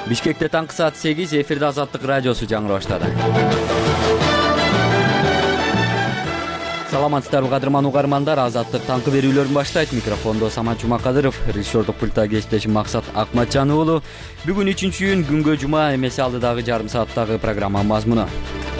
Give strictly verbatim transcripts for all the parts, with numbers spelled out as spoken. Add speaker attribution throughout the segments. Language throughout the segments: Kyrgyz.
Speaker 1: Бишкекте таңкы саат сегиз, эфирде Азаттык радиосу жаңыра баштады. Саламатсыздарбы кадырман угармандар, Азаттык таңкы берүүлөрүн баштайт. Микрофондо Самат Жумакадыров, режиссердук пульта кесиптешим Максат Акматжан уулу. Бүгүн үчүнчү июнь, күнгө жума, эмесе алдыдагы жарым сааттагы программа мазмуну.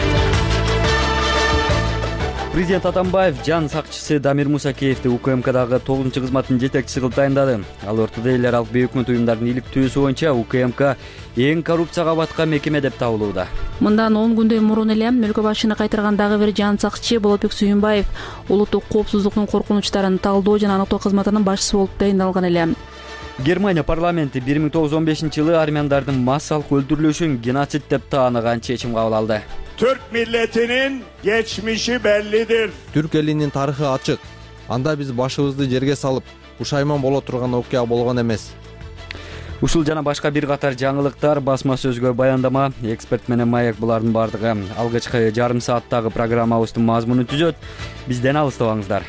Speaker 1: Президент Атамбаев жан сакчысы Дамир Мусакеевди УКМКдагы тогузунчу кызматтын жетекчиси кылып тайындады. Ал ортодо эл аралык бейөкмөт уюмдардын иликтөөсү боюнча УКМК эң коррупцияга баткан мекеме деп табылууда.
Speaker 2: Мындан он күндөй мурун эле өлкө башчыны кайтарган дагы бир жан сакчы Болотбек Сүйүнбаев улуттук коопсуздуктун коркунучтарын талдоо жана аныктоо кызматынын башчысы болуп тайындалган эле.
Speaker 1: Германия парламенти бир миң тогуз жүз он бешинчи жылы армяндардын массалык öldürülüşүн геноцид деп тааныган чечим кабыл алды.
Speaker 3: Türk milletinin geçmişi bellidir.
Speaker 4: Türk elinin тарыхы ачык. Анда биз башыбызды жерге салып, пушайман боло турган окуя болгон эмес.
Speaker 1: Ушул жана башка бир катар жаңылыктар, басма сөзгө баяндама, эксперт менен маек булардын бардыгы алгачкы жарым сааттагы программабыздын мазмунун түзөт. Бизден алыстабаңыздар.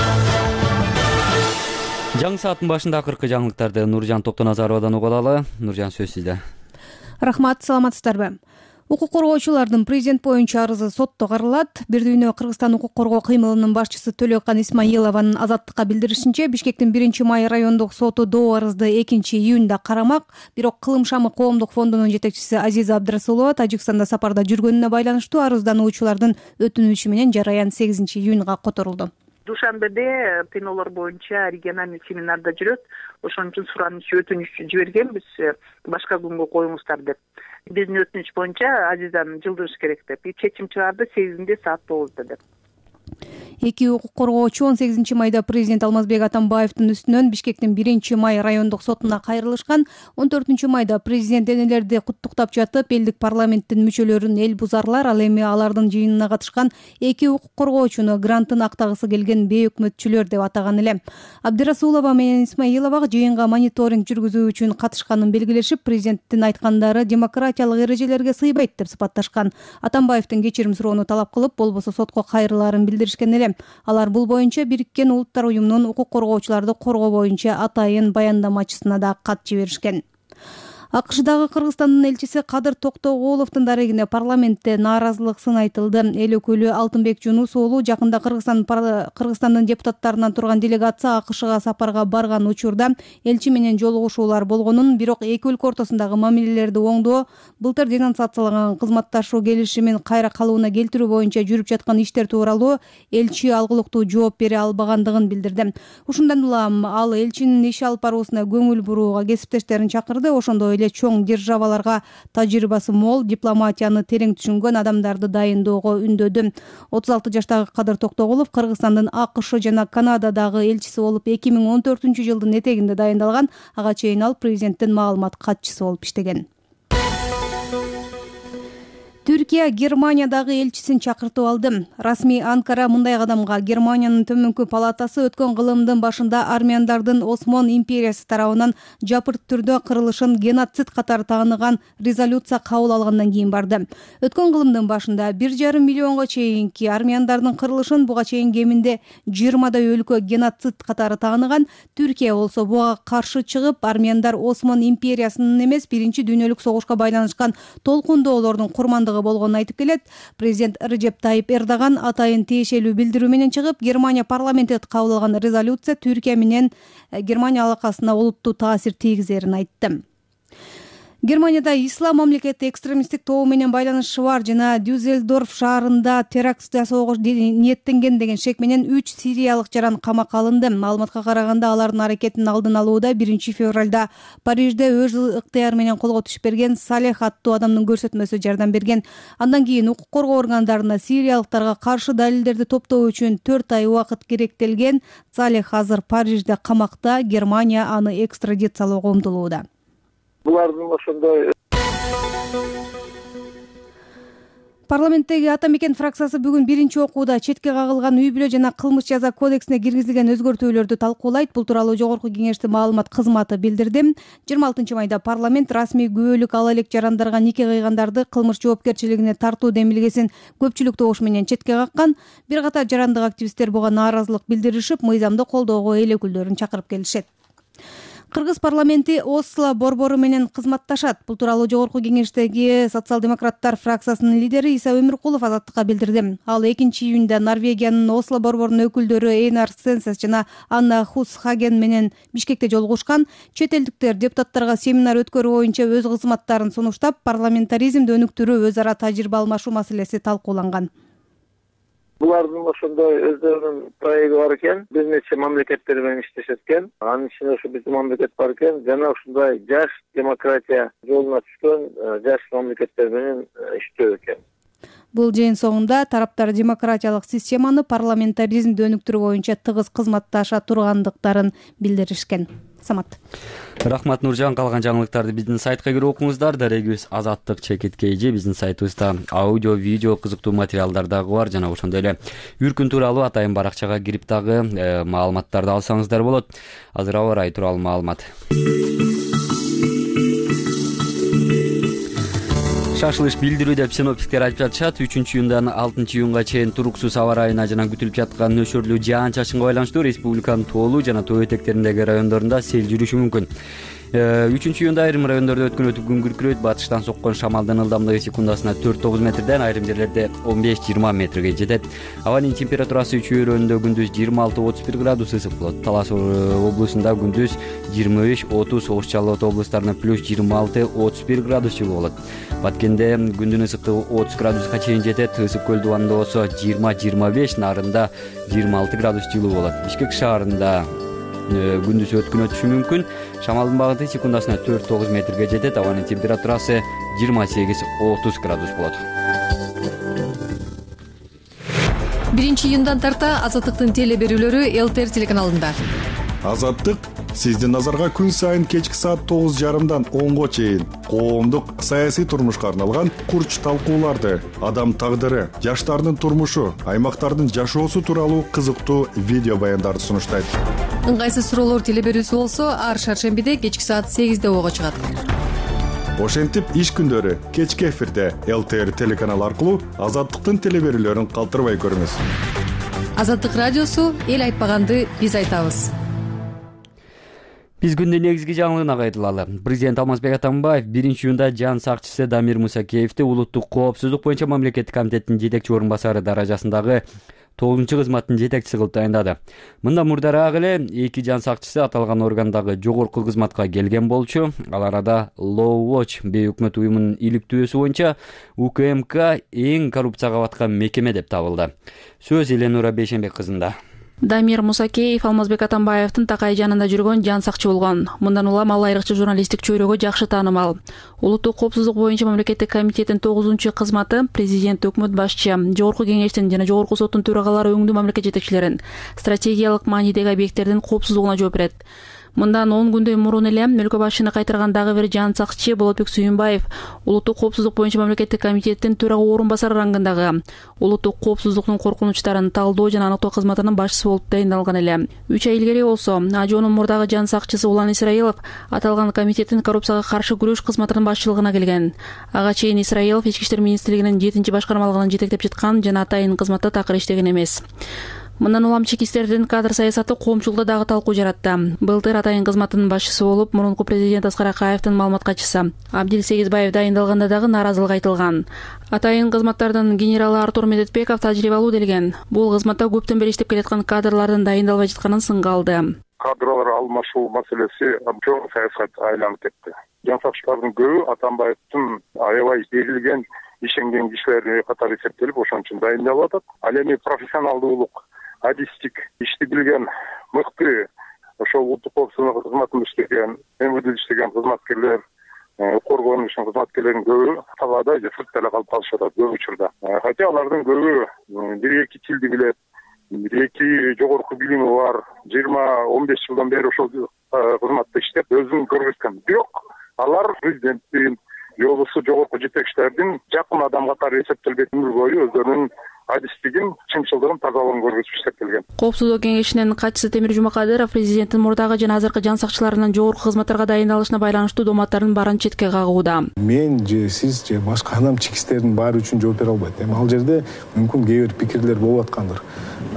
Speaker 1: Жаңы сааттын башында акыркы жаңылыктарды Нуржан Токтоназаровадан угуп алалы. Нуржан, сөз сизде.
Speaker 5: Рахмат, саламатсыздарбы? Укук коргоочулардын президент боюнча арызы сотто каралат. Бир дүйнө Кыргызстан укук коргоо кыймылынын башчысы Төлөкан Исмаилованын Азаттыкка билдиришинче, Бишкектин биринчи май райондук соту доо арызды экинчи июнда карамак. Бирок Кылым шамы коомдук фондунун жетекчиси Азиза Абдрасулова Тажикстанда сапарда жүргөнүнө байланыштуу арыздануучулардын өтүнүчү менен жараян сегизинчи июнга которулду.
Speaker 6: Душанбеде тыйноолор боюнча региональный семинарда жүрөт. Ошон үчүн сураныч өтүнүч жибергенбиз, башка күнгө коюңуздар деп. Биздин өтүнүч боюнча Азизаны жылдырыш керек деп. Чечим чыгарды сегизинде саат тогузда деп.
Speaker 5: Эки укук коргоочу он сегизинчи майда президент Алмазбек Атамбаевдин үстүнөн Бишкектин биринчи май райондук сотуна кайрылышкан. он төртүнчү майда президент энелерди куттуктап жатып, элдик парламенттин мүчөлөрүн эл бузарлар, ал эми алардын жыйынына катышкан эки укук коргоочуну грантын актагысы келген бейөкмөтчүлөр деп атаган эле. Абдрасулова менен Исмаилова жыйынга мониторинг жүргүзүү үчүн катышканын белгилешип, президенттин айткандары демократиялык эрежелерге сыйбайт деп сыпатташкан. Атамбаевдин кечирим суроону талап кылып, болбосо сотко кайрылаарын билдиришкен эле. Алар бул боюнча Бириккен Улуттар уюмунун укук коргоочуларды коргоо боюнча атайын баяндамачысына да кат жиберишкен. АКШдагы Кыргызстандын элчиси Кадыр Токтогуловдун дарегине парламентте нааразылык сын айтылды. Эл өкүлү Алтынбек Жунус уулу жакында Кыргызстан Кыргызстандын депутаттарынан турган делегация АКШга сапарга барган учурда элчи менен жолугушуулар болгонун, бирок эки өлкө ортосундагы мамилелерди оңдоо, былтыр денонсацияланган кызматташуу келишимин кайра калыбына келтирүү боюнча жүрүп жаткан иштер тууралуу элчи алгылыктуу жооп бере албагандыгын билдирди. Ушундан улам ал элчинин иш алып баруусуна көңүл бурууга кесиптештерин чакырды. Ошондой эле чоң державаларга тажрыйбасы мол, дипломатияны терең түшүнгөн адамдарды дайындоого үндөдү. отуз алты жаштагы Кадыр Токтогулов Кыргызстандын АКШ жана Канададагы элчиси болуп эки миң он төртүнчү жылдын этегинде дайындалган. Ага чейин ал президенттин маалымат катчысы болуп иштеген. Түркия Германиядагы элчисин чакыртып алды. Расмий Анкара мындай кадамга Германиянын төмөнкү палатасы өткөн кылымдын башында армяндардын Осман империясы тарабынан жапырт түрдө кырылышын геноцид катары тааныган резолюция кабыл алгандан кийин барды. Өткөн кылымдын башында бир жарым миллионго чейинки армяндардын кырылышын буга чейин кеминде жыйырмадай өлкө геноцид катары тааныган. Түркия болсо буга каршы чыгып, армяндар Осман империясынын эмес, биринчи дүйнөлүк согушка байланышкан толкундоолордун курмандыгы болгонун айтып келет. Президент Режеп Тайип Эрдоган атайын тиешелүү билдирүү менен чыгып, Германия парламенти кабыл алган резолюция Түркия менен Германия алакасына олуттуу таасир тийгизерин айтты. Германияда ислам мамлекети экстремисттик тобу менен байланышы бар жана Дюзельдорф шаарында теракт жасоого ниеттенген деген шек менен үч сириялык жаран камакка алынды. Маалыматка караганда, алардын аракетин алдын алууда биринчи февралда Парижде өз ыктыяры менен колго түшүп берген Салех аттуу адамдын көрсөтмөсү жардам берген. Андан кийин укук коргоо органдарына сириялыктарга каршы далилдерди топтоо үчүн төрт ай убакыт керектелген. Салех азыр Парижде камакта, Германия аны экстрадициялоого умтулууда.
Speaker 7: Булардын ошондой
Speaker 5: Парламенттеги Ата Мекен фракциясы бүгүн биринчи окууда четке кагылган үй бүлө жана кылмыш жаза кодексине киргизилген өзгөртүүлөрдү талкуулайт. Бул тууралуу жогорку кеңештин маалымат кызматы билдирди. жыйырма алтынчы майда парламент расмий күбөлүк ала элек жарандарга нике кыйгандарды кылмыш жоопкерчилигине тартуу демилгесин көпчүлүк добуш менен четке каккан. Бир катар жарандык активисттер буга нааразылык билдиришип, мыйзамды колдоого эл өкүлдөрүн чакырып келишет. Кыргыз парламенти Осло борбору менен кызматташат. Бул тууралуу жогорку кеңештеги социал-демократтар фракциясынын лидери Иса Өмүркулов Азаттыкка билдирди. Ал экинчи июнда Норвегиянын Осло борборунун өкүлдөрү Эйнар Сенсес жана Анна Хусхаген менен Бишкекте жолугушкан. Чет элдиктер депутаттарга семинар өткөрүү боюнча өз кызматтарын сунуштап, парламентаризмди өнүктүрүү, өз ара тажрыйба алмашуу маселеси талкууланган.
Speaker 7: Булардын ошондой өздөрүнүн проекти бар экен, бир нече мамлекеттер менен иштешет экен. Анын ичинде ушу биздин мамлекет бар экен. Жана ушундай жаш демократия жолуна түшкөн жаш мамлекеттер менен иштөө экен.
Speaker 5: Бул жыйын соңунда тараптар демократиялык системаны, парламентаризмди өнүктүрүү боюнча тыгыз кызматташа тургандыктарын билдиришкен. Самат.
Speaker 1: Рахмат Нуржан. Калган жаңылыктарды биздин сайтка кирип окуңуздар. Дарегибиз Азаттык чекит kg биздин сайтыбызда аудио, видео кызыктуу материалдар дагы бар. Жана ошондой эле Үркүн тууралуу атайын баракчага кирип дагы маалыматтарды алсаңыздар болот. Азыр аба ырайы тууралуу маалымат. Шашылыш билдирүү деп синоптиктер айтып жатышат. үчүнчү июндан алтынчы июнга чейин туруксуз аба ырайына жана күтүлүп жаткан нөшөрлүү жаан-чачынга байланыштуу республиканын тоолуу жана тоо этектериндеги райондорунда сел жүрүшү мүмкүн. үчүнчү июнда айрым райондордо өткөн өтүп күн күркүрөйт. Батыштан соккон шамалдын ылдамдыгы секундасына төрт тогуз метрден, айрым жерлерде он беш жыйырма метрге жетет. Абанын температурасы чөйрөндө күндүз жыйырма алты отуз бир градус ысык болот. Талас облусунда күндүз жыйырма беш отуз, Ош Жалал Ата облустарында плюс жыйырма алты отуз бир градус жылуу болот. Баткенде күндүн ысыктыгы отуз градуска чейин жетет. Ысык көл дубанында болсо жыйырма жыйырма беш, Нарында жыйырма алты градус жылуу болот. Бишкек шаарында күндүз өткөн өтүшү мүмкүн. Шамалдын багыты секундасына төрт тогуз метрге жетет. Абанын температурасы жыйырма сегиз отуз градус болот.
Speaker 8: биринчи июндан тарта Азаттыктын теле берүүлөрү ЛТР телеканалында.
Speaker 9: Азаттык сиздин назарга күн сайын кечки саат тогуз жарымдан онго чейин коомдук саясий турмушка арналган курч талкууларды, адам тагдыры, жаштардын турмушу, аймактардын жашоосу тууралуу кызыктуу видео баяндарды сунуштайт.
Speaker 8: Ыңгайсыз суроолор теле берүүсү болсо ар шаршембиде кечки саат сегизде ого чыгат.
Speaker 9: Ошентип иш күндөрү кечки эфирде ЛТР телеканалы аркылуу Азаттыктын теле берүүлөрүн калтырбай көрүңүз.
Speaker 8: Азаттык радиосу эл айтпаганды биз айтабыз.
Speaker 1: Биз күндүн негизги жаңылыгына кайтылалы. Президент Алмазбек Атамбаев биринчи июнда жан сакчысы Дамир Мусакеевди улуттук коопсуздук боюнча мамлекеттик комитеттин жетекчи орун басары даражасындагы тогузунчу кызматтын жетекчиси кылып тайындады. Мында мурдараак эле эки жан сакчысы аталган органдагы жогорку кызматка келген болчу. Ал арада Law Watch бейөкмөт уюмунун иликтөөсү боюнча УКМК эң коррупцияга баткан мекеме деп табылды. Сөз Эленура Бейшенбек кызында.
Speaker 2: Дамир Мусакеев Алмазбек Атамбаевдин такай жанында жүргөн жан сакчы болгон. Мындан улам ал айрыкча журналисттик чөйрөгө жакшы таанымал. Улуттук коопсуздук боюнча мамлекеттик комитеттин тогузунчу кызматы, президент, өкмөт башчы, жогорку кеңештин жана жогорку соттун төрагалары өңдүү мамлекет жетекчилерин, стратегиялык маанидеги объекттердин коопсуздугуна жооп берет. Мындан он күндөй мурун эле өлкө башчыны кайтарган дагы бир жан сакчы Болотбек Сүйүнбаев улуттук коопсуздук боюнча мамлекеттик комитеттин төрага орун басары рангындагы улуттук коопсуздуктун коркунучтарын талдоо жана аныктоо кызматынын башчысы болуп дайындалган эле. үч ай илгери болсо Ажонун мурдагы жан сакчысы Улан Исраилов аталган комитеттин коррупцияга каршы күрөш кызматынын башчылыгына келген. Ага чейин Исраилов ички иштер министрлигинин жетинчи башкармалыгын жетектеп жаткан жана атайын кызматта такыр иштеген эмес. Мындан улам чек истердин кадр саясаты коомчулукта дагы талкуу жаратты. Былтыр атайын кызматынын башчысы болуп, мурунку президент Аскар Акаевдин маалымат катчысы Абдил Сегизбаев дайындалганда дагы нааразылык айтылган. Атайын кызматтардын генералы Артур Медетбеков тажрыйбалуу делген. Бул кызматта көптөн бери иштеп келаткан кадрлардын дайындалбай жатканын сынга алды.
Speaker 7: Кадрлар алмашуу маселеси чоң саясатка айланып кетти. Жан сакчылардын көбү Атамбаевдин аябай берилген, ишенген кишилер катары эсептелип, ошон үчүн дайындалып атат. Ал эми профессионалдуулук, адистик ишти билген, мыкты, ошол улуттук коопсуздук кызматында иштеген, МВД иштеген кызматкерлер, коргоонун ишин кызматкерлеринин көбү талаада же сыртта эле калып калышып атат көп учурда. Хотя алардын көбү бир эки тилди билет, бир эки жогорку билими бар, жыйырма он беш жылдан бери ошол кызматта иштеп өзүн көргөзгөн. Бирок алар президенттин же болбосо жогорку жетекчилердин жакын адам катары эсептелбейт, өмүр бою өздөрүнүн адистигин, чынчылдыгын, тазалыгын көргөзүп иштеп келген.
Speaker 2: Коопсуздук кеңешинин катчысы Темир Жумакадыров президенттин мурдагы жана азыркы жан сакчыларынын жогорку кызматтарга дайындалышына байланыштуу дооматтарын баарын четке кагууда.
Speaker 10: Мен же сиз же башка анам чек истердин баары үчүн жооп бере албайт. Эми ал жерде мүмкүн кээ бир пикирлер болуп аткандыр.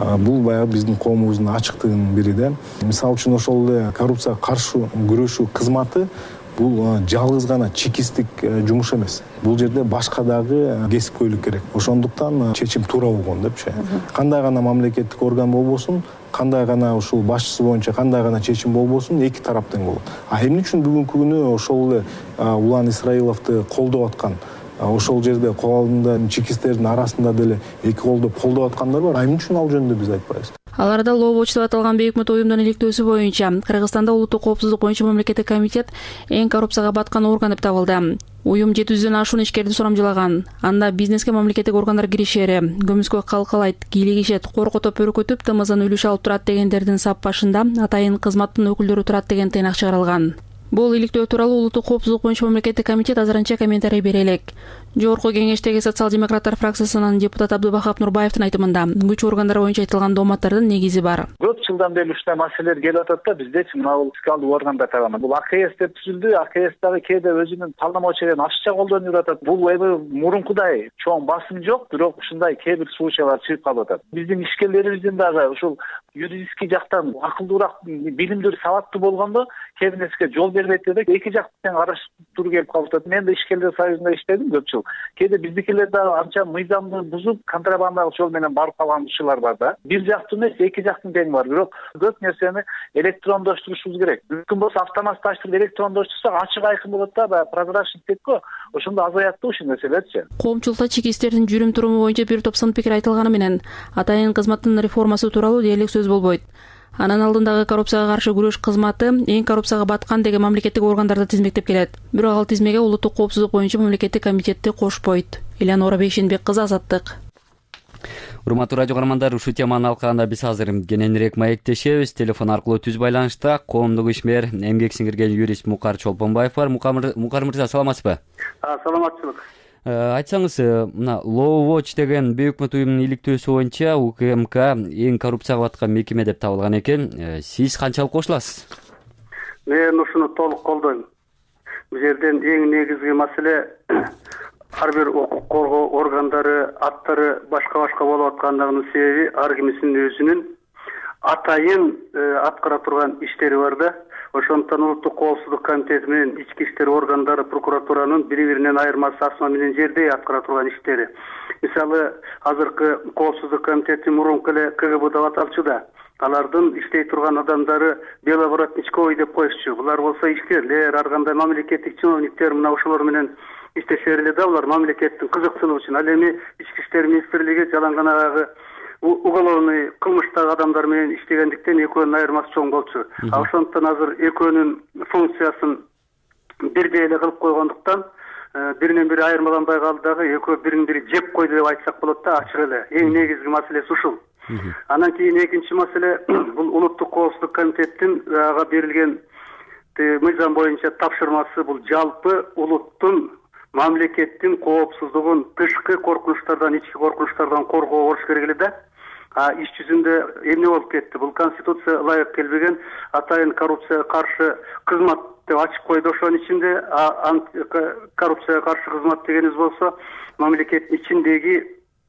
Speaker 10: бул баягы биздин коомубуздун ачыктыгынын бири да. Мисалы үчүн ошол эле коррупцияга каршы күрөшүү кызматы бул жалгыз гана чекисттик жумуш эмес. Бул жерде башка дагы кесипкөйлүк керек. Ошондуктан чечим туура болгон депчи. Кандай гана мамлекеттик орган болбосун, кандай гана ушул башчысы боюнча кандай гана чечим болбосун, эки тарап тең болот. А эмне үчүн бүгүнкү күнү ошол эле Улан Исраиловду колдоп аткан, ошол жерде кол алдында чекисттердин арасында деле эки колдоп колдоп аткандар бар. А эмне үчүн ал жөнүндө биз айтпайбыз?
Speaker 2: Аларда Лоу-Воч деп аталган Бейик Өкмөт уюмунун иликтөөсү боюнча Кыргызстанда улуттук коопсуздук боюнча мамлекеттик комитет эң коррупцияга баткан орган деп табылды. Уюм жети жүздөн ашуун ишкерди сурамжылаган. Анда бизнеске мамлекеттик органдар киришери, көмүскө калкалайт, кийлигишет, коркотуп өркөтүп тымызын үлүш алып турат дегендердин сап башында атайын кызматтын өкүлдөрү турат деген тыйнак чыгарылган. Бул иликтөө тууралуу улуттук коопсуздук боюнча мамлекеттик комитет азырынча комментарий бере элек. Жогорку кеңештеги социал-демократтар фракциясынын депутаты Абдубахап Нурбаевдин айтымында күч органдары боюнча айтылган дооматтардын негизи бар.
Speaker 11: Көп жылдан бери ушундай маселелер келип атат да, биздечи мына бул фискалдык органдар тарабынан. Бул А К С деп түзүлдү, А К С дагы кээде өзүнүн полномочияларын ашыкча колдонуп атат. Бул эми мурункудай чоң басым жок, бирок ушундай кээ бир случайлар чыгып калып атат. Биздин ишкерлерибиздин дагы ушул юридический жактан акылдуураак, билимдүү, сабаттуу болгондо кээ бир нерсеге жол бербейт деп эки жактан караштыруу келип калып атат. Мен да ишкерлер союзунда иштедим көп жыл. Кээде биздикилер дагы анча мыйзамды бузуп, контрабандалык жол менен барып калган ушулар бар да. Бир жактуу эмес, эки жактын теңи бар. Бирок көп нерсени электрондоштурушубуз керек. Мүмкүн болсо автоматташтырып электрондоштурсак ачык айкын болот да, баягы прозрачность дейт го. Ошондо азаят да ушул нерселерчи.
Speaker 2: Коомчулукта чекисттердин жүрүм туруму боюнча бир топ сын пикир айтылганы менен атайын кызматтын реформасы тууралуу дээрлик сөз болбойт. Анын алдындагы коррупцияга каршы күрөш кызматы эң коррупцияга баткан деген мамлекеттик органдарды тизмектеп келет. Бирок ал тизмеге улуттук коопсуздук боюнча мамлекеттик комитетти кошпойт. Элеонора Бейшенбек кызы, Азаттык.
Speaker 1: Урматтуу радио каармандар, ушул теманын алкагында биз азыр кененирээк маектешебиз. Телефон аркылуу түз байланышта коомдук ишмер, эмгек сиңирген юрист Мукар Чолпонбаев бар. Мукар мырза, саламатсызбы?
Speaker 12: Саламатчылык.
Speaker 1: Айтсаңыз, мына Лоу-Воч деген Бейик Өкмөт уюмунун иликтөөсү боюнча У К М К эң коррупцияга баткан мекеме деп табылган экен. Сиз канчалык кошуласыз?
Speaker 12: Мен ушуну толук колдойм. Бул жерден эң негизги маселе ар бир укук коргоо органдары аттары башка-башка болуп аткандыгынын себеби ар кимисинин өзүнүн атайын аткара турган иштери бар да. Ошондон улуттук коопсуздук комитети менен ички иштер органдары, прокуратуранын бири-биринен айырмасы асма менен жердей аткара турган иштери. Мисалы, азыркы коопсуздук комитети мурунку эле К Г Б деп аталчу да. Алардын иштей турган адамдары беловоротничковый деп коюшчу. Булар болсо ишкерлер, ар кандай мамлекеттик чиновниктер мына ошолор менен иштешер эле да, булар мамлекеттин кызыкчылыгы үчүн. Ал эми ички иштер министрлиги жаланганагы уголовный кылмыштагы адамдар менен иштегендиктен экөөнүн айырмасы чоң болчу. Ошондон азыр экөөнүн функциясын бирдей эле кылып койгондуктан биринен бири айырмаланбай калды дагы, экөө бирин бири жеп койду деп айтсак болот да, ачык эле. Эң негизги маселеси ушул. Анан кийин экинчи маселе бул улуттук коопсуздук комитеттин ага берилген мыйзам боюнча тапшырмасы, бул жалпы улуттун мамлекеттин коопсуздугун тышкы коркунучтардан, ички коркунучтардан коргоо болуш керек эле да. А иш жүзүндө эмне болуп кетти? Бул конституция ылайык келбеген атайын коррупцияга каршы кызмат деп ачып койду ошонун ичинде. Коррупцияга каршы кызмат дегенибиз болсо мамлекеттин ичиндеги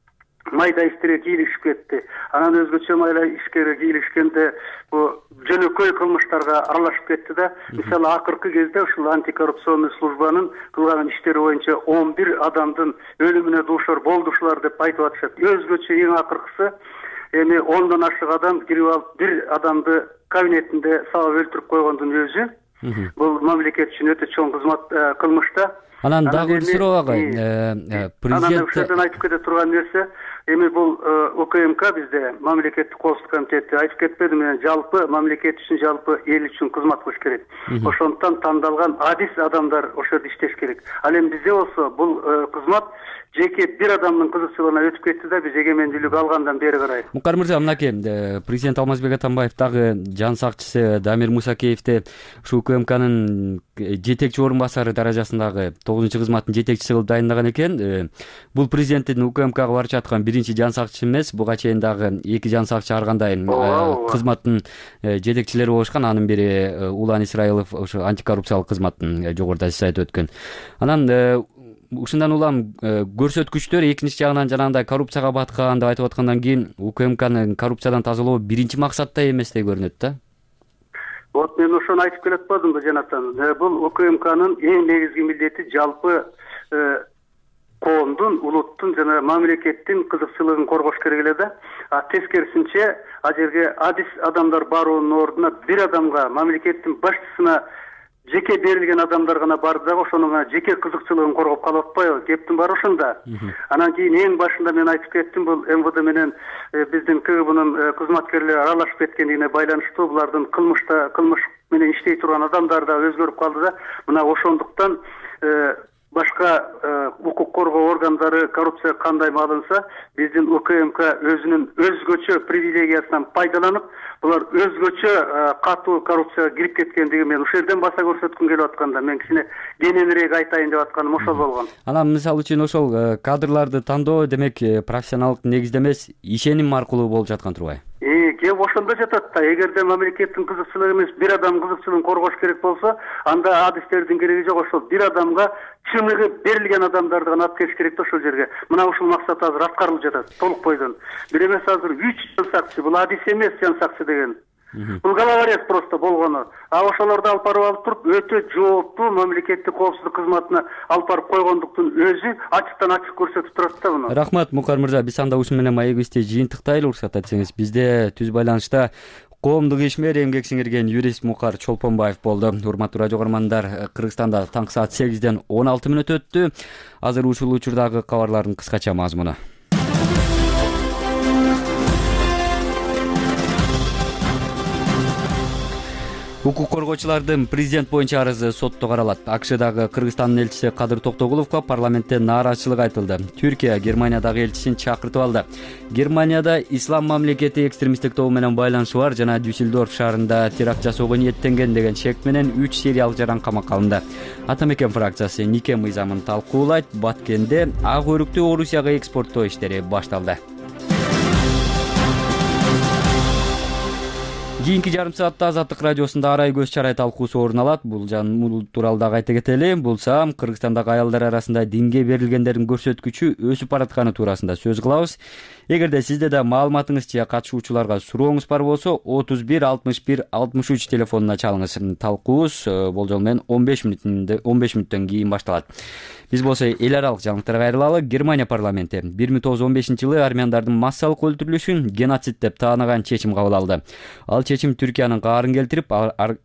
Speaker 12: майда иштерге кийлигишип кетти. Анан өзгөчө майда ишкерге кийлигишкенде бул жөнөкөй кылмыштарга аралашып кетти да. Мисалы, акыркы кезде ушул антикоррупционный службанын кылган иштери боюнча он бир адамдын өлүмүнө дуушар болду ушулар деп айтып атышат. Өзгөчө эң акыркысы эми ондон ашык адам кирип алып бир адамды кабинетинде сабап өлтүрүп койгондун өзү бул мамлекет үчүн өтө чоң кызмат кылмыш да.
Speaker 1: Анан дагы бир суроо агай, президент
Speaker 12: анан ушерден айтып кете турган нерсе, эми бул У К М К бизде мамлекеттик коопсуздук комитети айтып кетпедим, мен жалпы мамлекет үчүн, жалпы эл үчүн кызмат кылыш керек. Ошондон тандалган адис адамдар ошол жерде иштеш керек. Ал эми бизде болсо бул кызмат жеке бир адамдын кызыкчылыгына өтүп кетти да, биз эгемендүүлүк алгандан бери карай.
Speaker 1: Мукар мырза, мынакей президент Алмазбек Атамбаев дагы жан сакчысы Дамир Мусакеевди ушу У К М Кнын жетекчи орун басары даражасындагы тогузунчу кызматтын жетекчиси кылып дайындаган экен. Бул президенттин У К М Кга барып жаткан биринчи жан сакчысы эмес, буга чейин дагы эки жан сакчы ар кандай кызматтын жетекчилери болушкан. Анын бири Улан Исраилов ошо антикоррупциялык кызматтын жогоруда сиз айтып өткөн. Анан ушундан улам көрсөткүчтөр экинчи жагынан жанагындай коррупцияга баткан деп айтып аткандан кийин УКМКнын коррупциядан тазалоо биринчи максатта эместей көрүнөт да.
Speaker 12: Вот мен ошону айтып келе атпадымбы жанатан. Бул УКМКнын эң негизги милдети жалпы коомдун, улуттун жана мамлекеттин кызыкчылыгын коргош керек эле да. А тескерисинче ал жерге адис адамдар баруунун ордуна бир адамга, мамлекеттин башчысына жеке берилген адамдар гана барды дагы ошонун жеке кызыкчылыгын коргоп калып атпайбы? Кептин баары ошондо. Анан кийин эң башында мен айтып кеттим, бул МВД менен биздин КГБнын кызматкерлери аралашып кеткендигине байланыштуу булардын кылмышта кылмыш менен иштей турган адамдар да өзгөрүп калды да. Мына ошондуктан башка укук коргоо органдары коррупцияга кандай малынса, биздин УКМК өзүнүн өзгөчө привилегиясынан пайдаланып, булар өзгөчө катуу коррупцияга кирип кеткендиги мен ушул жерден баса көрсөткүм келип атканда, мен кичине кененирээк айтайын деп атканым ошол болгон.
Speaker 1: Анан мисалы үчүн ошол кадрларды тандоо демек профессионалдык негизде эмес, ишеним аркылуу болуп жаткан турбайбы?
Speaker 12: Э, кеп ошондо жатат да. Эгерде мамлекеттин кызыкчылыгы эмес, бир адам кызыкчылыгын коргош керек болсо, анда адистердин кереги жок. Ошол бир адамга чыныгы берилген адамдарды гана алып келиш керек да ошол жерге. Мына ушул максат азыр аткарылып жатат толук бойдон. Бир эмес азыр үч жан сакчы, бул адис эмес жан сакчы деген. Бул головорез просто болгону. А ошолорду алып барып алып туруп, өтө жооптуу мамлекеттик коопсуздук кызматына алып барып койгондуктун өзү ачыктан ачык көрсөтүп турат да муну.
Speaker 1: Рахмат Мукар мырза, биз анда ушун менен маегибизди жыйынтыктайлы, уруксат этсеңиз. Бизде түз байланышта коомдук ишмер, эмгек сиңирген юрист Мукар Чолпонбаев болду. Урматтуу радио көрөрмандар, Кыргызстанда таң саат сегизден он алты мүнөт өттү. Азыр ушул учурдагы кабарлардын кыскача мазмуну. Укук коргоочулардын президент боюнча арызы сотто каралат. АКШдагы Кыргызстандын элчиси Кадыр Токтогуловго парламентте нааразычылык айтылды. Түркия Германиядагы элчисин чакыртып алды. Германияда ислам мамлекети экстремисттик тобу менен байланышы бар жана Дюссельдорф шаарында теракт жасоого ниеттенген деген шек менен үч сириялык жаран камакка алынды. Ата мекен фракциясы нике мыйзамын талкуулайт. Баткенде ак өрүктү Орусияга экспорттоо иштери башталды. Кийинки жарым саатта Азаттык радиосунда арай көз чарай талкуусу орун алат. Бул жан тууралуу дагы айта кетели. Булса, Кыргызстандагы аялдар арасында динге берилгендердин көрсөткүчү өсүп баратканы туурасында сөз кылабыз. Эгерде сизде да маалыматыңыз же катышуучуларга сурооңуз бар болсо, отуз бир алтымыш бир алтымыш үч телефонуна чалыңыз. Талкуубуз болжол менен он беш мүнөттөн кийин башталат. Биз болсо эл аралык жаңылыктарга кайрылалы. Германия парламенти бир миң тогуз жүз он бешинчи жылы армяндардын массалык өлтүрүлүшүн геноцид деп тааныган чечим кабыл алды. Ал чечим Түркиянын каарын келтирип,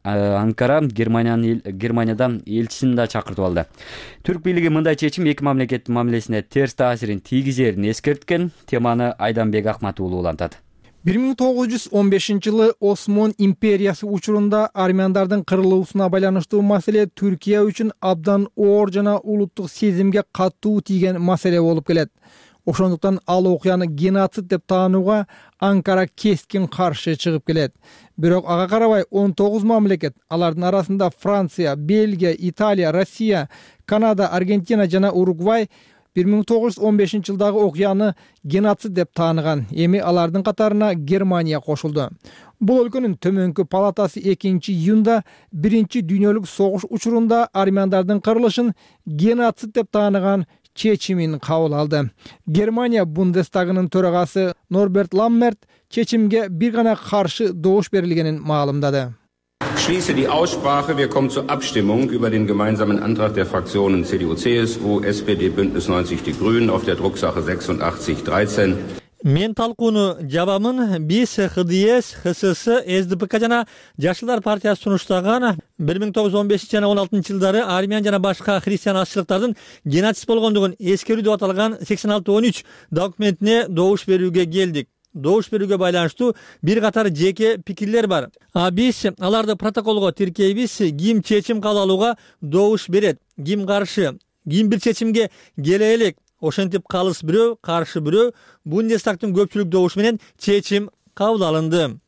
Speaker 1: Анкара Германиянын Германиядан элчисин да чакыртып алды. Түрк бийлиги мындай чечим эки мамлекеттин мамилесине терс таасирин тийгизерин эскерткен. Теманы Айданбек Акмат уулу улантат.
Speaker 13: бир миң тогуз жүз он бешинчи жылы Осмон империясы учурунда армяндардын кырылуусуна байланыштуу маселе Түркия үчүн абдан оор жана улуттук сезимге катуу тийген маселе болуп келет. Ошондуктан ал окуяны геноцид деп таанууга Анкара кескин каршы чыгып келет. Бирок ага карабай он тогуз мамлекет, алардын арасында Франция, Бельгия, Италия, Россия, Канада, Аргентина жана Уругвай бир миң тогуз жүз он бешинчи жылдагы окуяны геноцид деп тааныган. Эми алардын катарына Германия кошулду. Бул өлкөнүн төмөнкү палатасы экинчи июнда биринчи дүйнөлүк согуш учурунда армяндардын кырылышын геноцид деп тааныган чечимин кабыл алды. Германия Бундестагынын төрагасы Норберт Ламмерт чечимге бир гана каршы добуш берилгенин маалымдады.
Speaker 14: Ich schließe die Aussprache. Wir kommen zur Abstimmung über den gemeinsamen Antrag der Fraktionen C D U, C S U, S P D, Bündnis neunzig Die Grünen auf der Drucksache sechsundachtzig dreizehn.
Speaker 15: Мен талкууну жабамын. Биз Х Д С, Х С С, С Д П К жана Жашылдар партиясы сунуштаган бир миң тогуз жүз он бешинчи жана он алтынчы жылдары армян жана башка христиан азчылыктардын геноцид болгондугун эскерүү деп аталган сексен алты он үч документине добуш берүүгө келдик. Добуш берүүгө байланыштуу бир катар жеке пикирлер бар. А биз аларды протоколго тиркейбиз. Ким чечим кабыл алууга добуш берет, ким каршы, ким бир чечимге келе элек. Ошентип калыс бирөө, каршы бирөө. Бундестагдын көпчүлүк добушу менен чечим кабыл алынды.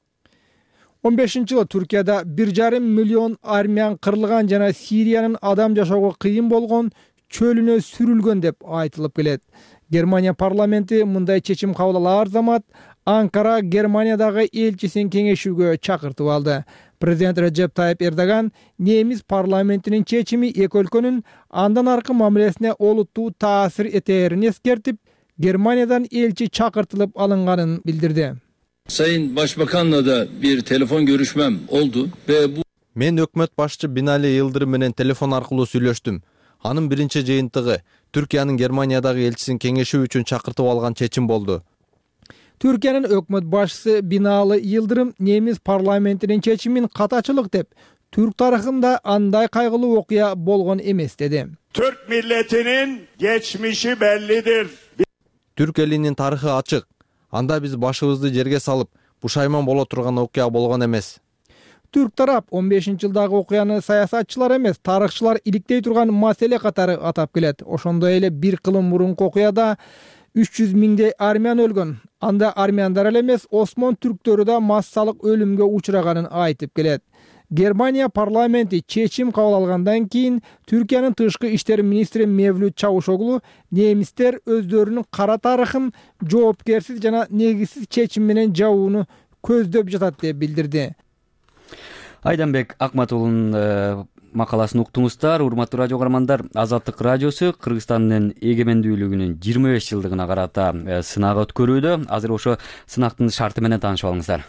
Speaker 13: он бешинчи жылы Түркияда бир жарым миллион армян кырылган жана Сириянын адам жашоого кыйын болгон чөлүнө сүрүлгөн деп айтылып келет. Германия парламенти мындай чечим кабыл алаар замат Анкара Германиядагы элчисин кеңешүүгө чакыртып алды. Президент Режеп Тайып Эрдоган немис парламентинин чечими эки өлкөнүн андан аркы мамилесине олуттуу таасир этерин эскертип, Германиядан элчи чакыртылып алынганын билдирди.
Speaker 16: Sayın Başbakan'la da bir telefon görüşmem oldu ve bu
Speaker 4: Мен өкмөт башчы Бинали Йылдырым менен телефон аркылуу сүйлөштүм. Анын биринчи жыйынтыгы Түркиянын Германиядагы элчисин кеңешүү үчүн чакыртып алган чечим болду. Түркиянын өкмөт башчысы Бинали Йылдырым немис парламентинин чечимин катачылык деп, Türk tarihinde anday kaygılı okuya bolgon emes dedi.
Speaker 3: Türk milletinin geçmişi bellidir.
Speaker 4: Türk elinin tarixi açık. Анда biz başыбызды жерге салып, бушайман боло турган окуя болгон эмес. Türk tarap он бешинчи жылдагы окуяны саясатчылар эмес, тарыхчылар иликтей турган маселе катары атап келет. Ошондой эле бир кылым мурунку окуяда үч жүз миңдей армян өлгөн. Анда армяндар эле эмес, Осмон түрктөрү да массалык өлүмгө учураганын айтып келет. Германия парламенти чечим кабыл алгандан кийин Түркиянын тышкы иштер министри Мевлют Чавушоглу немистер өздөрүнүн кара тарыхын жоопкерсиз жана негизсиз чечим менен жабууну көздөп жатат деп билдирди.
Speaker 1: Айданбек Акматулунун макаласын уктуңуздар. Урматтуу радио каармандар, Азаттык радиосу Кыргызстандын эгемендүүлүгүнүн жыйырма беш жылдыгына карата сынак өткөрүүдө. Азыр ошо сынактын шарты менен таанышып алыңыздар.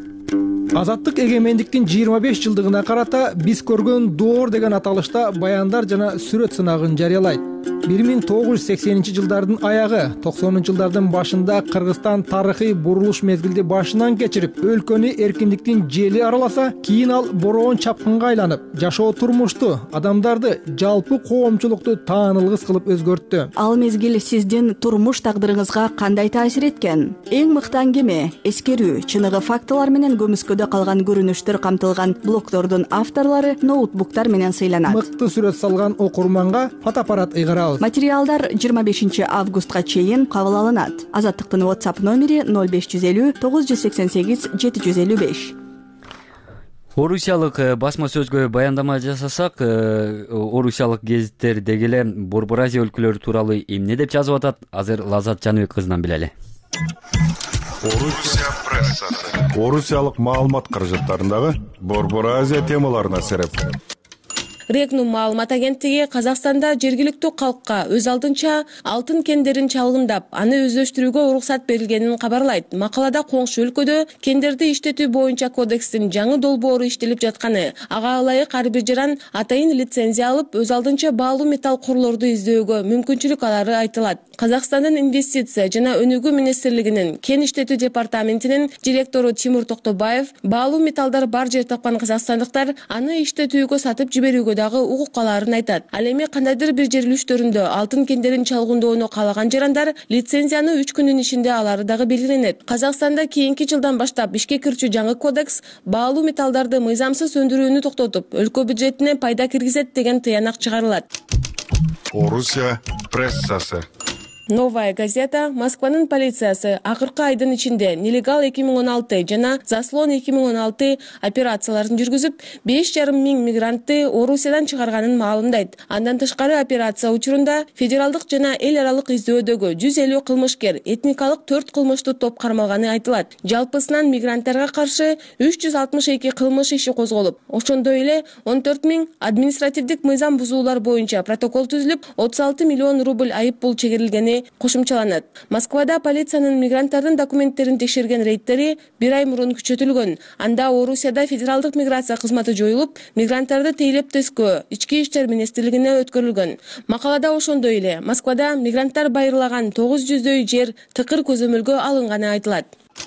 Speaker 1: Азаттык эгемендиктин жыйырма беш жылдыгына карата биз көргөн доор деген аталышта баяндар жана сүрөт сынагын жарыялайт. бир миң тогуз жүз сексенинчи жылдардын аягы, токсонунчу жылдардын башында Кыргызстан тарыхый бурулуш мезгилди башынан кечирип, өлкөнү эркиндиктин жели араласа, кийин ал бороон чапкынга айланып, жашоо турмушту, адамдарды, жалпы коомчулукту таанылгыс кылып өзгөрттү.
Speaker 17: Ал мезгил сиздин турмуш тагдырыңызга кандай таасир эткен? Эң мыкты аңгеме, эскерүү, чыныгы фактылар менен көмүскөдө калган көрүнүштөр камтылган блогдордун авторлору ноутбуктар менен сыйланат.
Speaker 13: Мыкты сүрөт салган окурманга фотоаппарат ыйгарабыз.
Speaker 17: Материалдар жыйырма бешинчи августка чейин кабыл алынат. Азаттыктын WhatsApp номери ноль беш жүз элүү тогуз жүз сексен сегиз жети жүз элүү беш.
Speaker 1: Орусиялык басма сөзгө баяндама жасасак, орусиялык гезиттер деги эле Борбор Азия өлкөлөрү тууралуу эмне деп жазып атат? Азыр Лазат Жаныбек кызынан билели.
Speaker 9: Орусия прессасы. Орусиялык маалымат каражаттарындагы Борбор Азия темаларына сереп.
Speaker 18: Регнум маалымат агенттиги Казакстанда жергиликтүү калкка өз алдынча алтын кендерин чалгындап, аны өздөштүрүүгө уруксат берилгенин кабарлайт. Макалада коңшу өлкөдө кендерди иштетүү боюнча кодекстин жаңы долбоору иштелип жатканы, ага ылайык ар бир жаран атайын лицензия алып, өз алдынча баалуу металл курлорду издөөгө мүмкүнчүлүк алары айтылат. Казакстандын инвестиция жана өнүгүү министрлигинин кен иштетүү департаментинин директору Тимур Токтобаев баалуу металлдар бар жер тапкан казакстандыктар аны иштетүүгө сатып жиберүүгө дагы укукаларын айтат. Ал эми кандайдыр бир жер үлүштөрүндө алтын кендерин чалгындоону каалаган жарандар лицензияны үч күндүн ичинде алары дагы белгиленет. Казакстанда кийинки жылдан баштап ишке кирчү жаңы кодекс баалуу металлдарды мыйзамсыз өндүрүүнү токтотуп, өлкө бюджетине пайда киргизет деген тыянак чыгарылат.
Speaker 9: Орусия прессасы.
Speaker 18: Новая газета Москванын полициясы акыркы айдын ичинде нелегал эки миң он алты жана заслон эки миң он алты операцияларын жүргүзүп, беш жарым миң мигрантты Орусиядан чыгарганын маалымдайт. Андан тышкары операция учурунда федералдык жана эл аралык издөдөгү жүз элүү кылмышкер, этникалык төрт кылмыштуу топ кармалганы айтылат. Жалпысынан мигранттарга каршы үч жүз алтымыш эки кылмыш иши козголуп, ошондой эле он төрт миң административдик мыйзам бузуулар боюнча протокол түзүлүп, отуз алты миллион рубль айып пул чегерилгени кошумчаланат. Москвада полициянын мигранттардын документтерин текшерген рейдтери бир ай мурун күчөтүлгөн. Анда Орусияда федералдык миграция кызматы жоюлуп, мигранттарды тейлеп тескөө ички иштер министрлигине өткөрүлгөн. Макалада ошондой эле Москвада мигранттар байырлаган тогуз жүздөй жер тыкыр көзөмөлгө алынганы айтылат.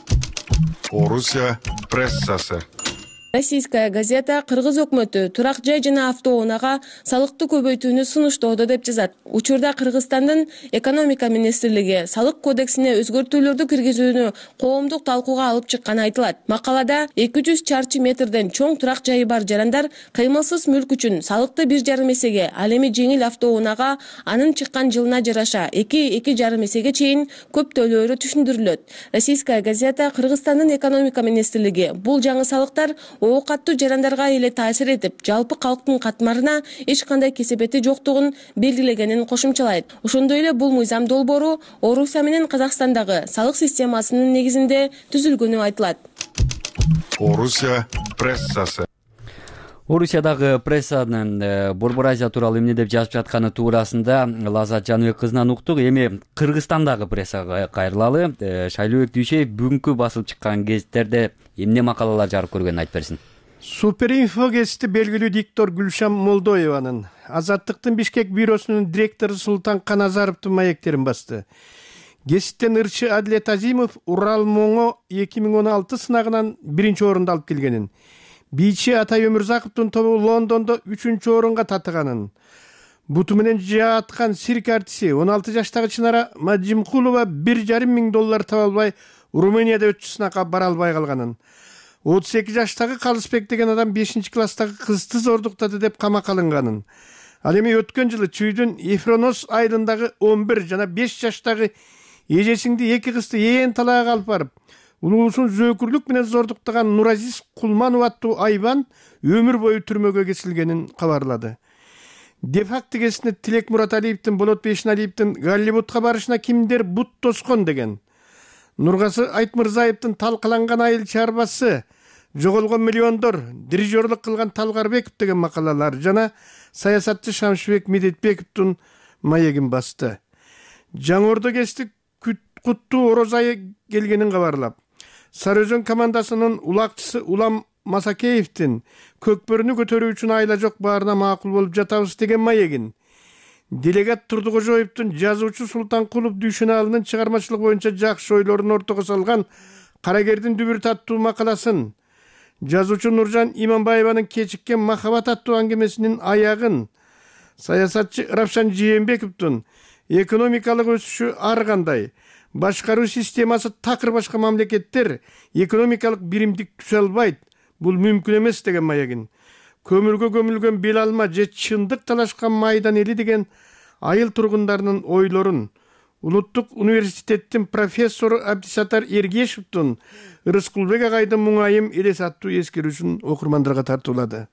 Speaker 9: Орусия прессасы.
Speaker 18: Российская газета Кыргыз өкмөтү турак жай жана автоунаага салыкты көбөйтүүнү сунуштоодо деп жазат. Учурда Кыргызстандын экономика министрлиги салык кодексине өзгөртүүлөрдү киргизүүнү коомдук талкууга алып чыкканы айтылат. Макалада эки жүз чарчы метрден чоң турак жайы бар жарандар кыймылсыз мүлк үчүн салыкты бир жарым эсеге, ал эми жеңил автоунаага анын чыккан жылына жараша эки эки жарым эсеге чейин көп төлөөрү түшүндүрүлөт. Российская газета Кыргызстандын экономика министрлиги бул жаңы салыктар оокаттуу жарандарга эле таасир этип, жалпы калктын катмарына эч кандай кесепети жоктугун белгилегенин кошумчалайт. Ошондой эле бул мыйзам долбоору Орусия менен Казакстандагы салык системасынын негизинде түзүлгөнү айтылат.
Speaker 9: Орусия прессасы.
Speaker 1: Орусиядагы прессанын Борбор Азия тууралуу эмне деп жазып жатканы туурасында Лазат Жаныбек кызынан уктук. Эми Кыргызстандагы прессага кайрылалы. Шайлообек Дүйшеев бүгүнкү басылып чыккан гезиттерде эмне макалалар жарык көргөнүн айтып берсин.
Speaker 19: Суперинфо гезити белгилүү диктор Гүлшам Молдоеванын, Азаттыктын Бишкек бюросунун директору Султан Каназаровдун маектерин басты. Гезиттен ырчы Адилет Азимов Урал Моңо эки миң он алты сынагынан биринчи орунду алып келгенин, бийчи Атай Өмүрзаковдун тобу Лондондо үчүнчү орунга татыганын, буту менен жааткан цирк артиси он алты жаштагы Чынара Маджимкулова бир жарым миң доллар таба албай Румынияда өтчү сынакка бара албай калганын, отуз эки жаштагы Калысбек деген адам бешинчи класстагы кызды зордуктады деп камакка алынганын, ал эми өткөн жылы Чүйдүн Ефронос айылындагы он бир жана беш жаштагы эжесиңди эки кызды ээн талаага алып барып, улуусун зөөкүрлүк менен зордуктаган Нуразис Кулманов аттуу айбан өмүр бою түрмөгө кесилгенин кабарлады. Дефакты гезитинде Тилек Мураталиевдин, Болот Бейшеналиевдин Голливудка барышына кимдер бут тоскон деген, Нургасы Айтмырзаевдин талкаланган айыл чарбасы, жоголгон миллиондор, дирижерлук кылган Талгарбеков деген макалалар жана саясатчы Шамшыбек Медетбековдун маегин басты. Жаңы Ордо гезити Куттуу Ороз айы келгенин кабарлап, Сары Өзөн командасынын улакчысы Улам Масакеевдин көкпөрүнү көтөрүү үчүн айла жок баарына макул болуп жатабыз деген маегин, делегат Турдукожоевдун жазуучу Султанкулов Дүйшөналынын чыгармачылык боюнча жакшы ойлорун ортого салган Карагердин дүбүрү аттуу макаласын, жазуучу Нуржан Иманбаеванын Кечиккен махабат аттуу аңгемесинин аягын, саясатчы Равшан Жээнбековдун экономикалык өсүшү ар кандай, башкаруу системасы такыр башка мамлекеттер экономикалык биримдик түзө албайт, бул мүмкүн эмес деген маегин, көмүргө көмүлгөн бел алма же чындык талашкан майдан эли деген айыл тургундарынын ойлорун, Улуттук университеттин профессору Абдисаттар Эргешевдин Рыскулбек агайдын муңайым элес аттуу эскерүүсүн окурмандарга тартуулады.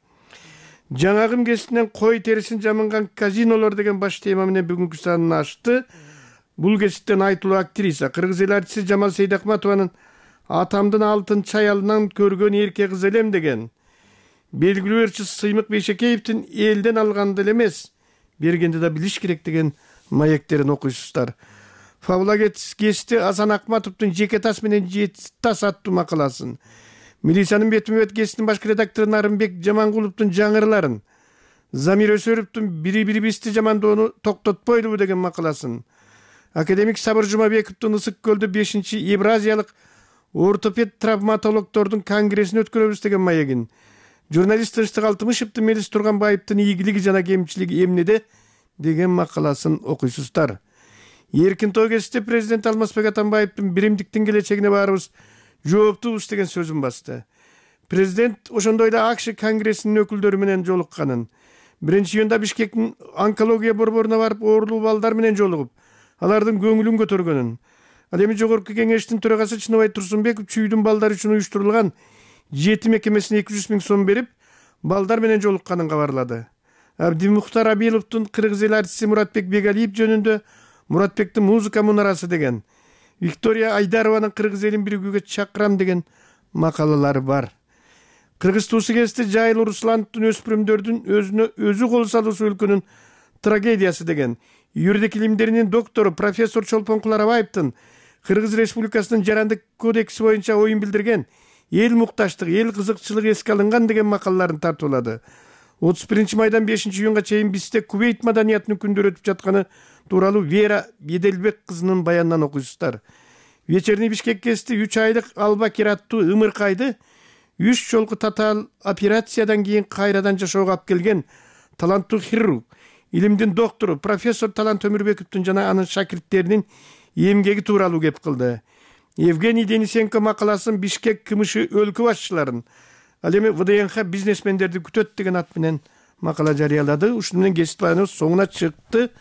Speaker 19: Жаңагым гезитинен кой терисин жамынган казинолор деген баш тема менен бүгүнкү санын ачты. Бул гезиттен айтылуу актриса, кыргыз эл артиси Жамал Сейдакматованын атамдын алтын чаялынан көргөн эрке кыз элем деген, белгилүү ырчы Сыймык Бейшекеевдин элден алганды эле эмес, бергенди да билиш керек деген маектерин окуйсуздар. Фабула гезити Асан Акматовдун жеке тас менен жети тас аттуу макаласын, Милисиянын бетме бет гезитинин башкы редактору Нарымбек Жамангуловдун жаңырларын, Замир Өсөрөвдүн бири-бирибизди жамандоону токтотпойлубу деген макаласын, академик Сабыр Жумабековдун Ысык көлдө бешинчи Евразиялык ортопед травматологдордун конгрессин өткөрөбүз деген маегин, журналист Тынчтык Алтымышевдин Мелис Турганбаевдин ийгилиги жана кемчилиги эмнеде деген макаласын окуйсуздар. Эркин той гезити президент Алмазбек Атамбаевдин биримдиктин келечегине баарыбыз жооптубуз деген сөзүн басты. Президент ошондой эле АКШ конгрессинин өкүлдөрү менен жолукканын, биринчи июнда Бишкектин онкология борборуна барып оорулуу балдар менен жолугуп, алардын көңүлүн көтөргөнүн, ал эми жогорку кеңештин төрагасы Чыныбай Турсунбеков Чүйдүн балдар үчүн уюштурулган жети мекемесине эки жүз миң сом берип, балдар менен жолукканын кабарлады. Абдимухтар Абиловдун кыргыз эл артиси Муратбек Бегалиев жөнүндө Муратбектин музыка мунарасы деген, Виктория Айдарованын кыргыз элин биригүүгө чакырам деген макалалары бар. Кыргыз туусу гезити Жайыл Руслановдун өспүрүмдөрдүн өзүнө өзү кол салуусу өлкөнүн трагедиясы деген, юридик илимдеринин доктору профессор Чолпон Куларабаевдин Кыргыз Республикасынын жарандык кодекси боюнча оюн билдирген, эл мукташтыгы, эл кызыкчылыгы эске алынган деген макалаларын тартуулады. отуз биринчи майдан бешинчи июнга чейин бизде Кувейт маданиятынын күндөрү өтүп жатканы тууралуу Вера Беделбек кызынын баянынан окуйсуздар. Вечерний Бишкек гезити үч айлык Албакир аттуу ымыркайды үч жолку татаал операциядан кийин кайрадан жашоого алып келген таланттуу хирург, илимдин доктору профессор Талант Өмүрбековдун жана анын шакирттеринин эмгеги тууралуу кеп кылды. Евгений Денисенко макаласын Бишкек кымышы өлкө башчыларын, ал эми ВДНХ бизнесмендерди күтөт деген ат менен макала жарыялады. Ушуну менен гезит баяныбыз соңуна чыкты.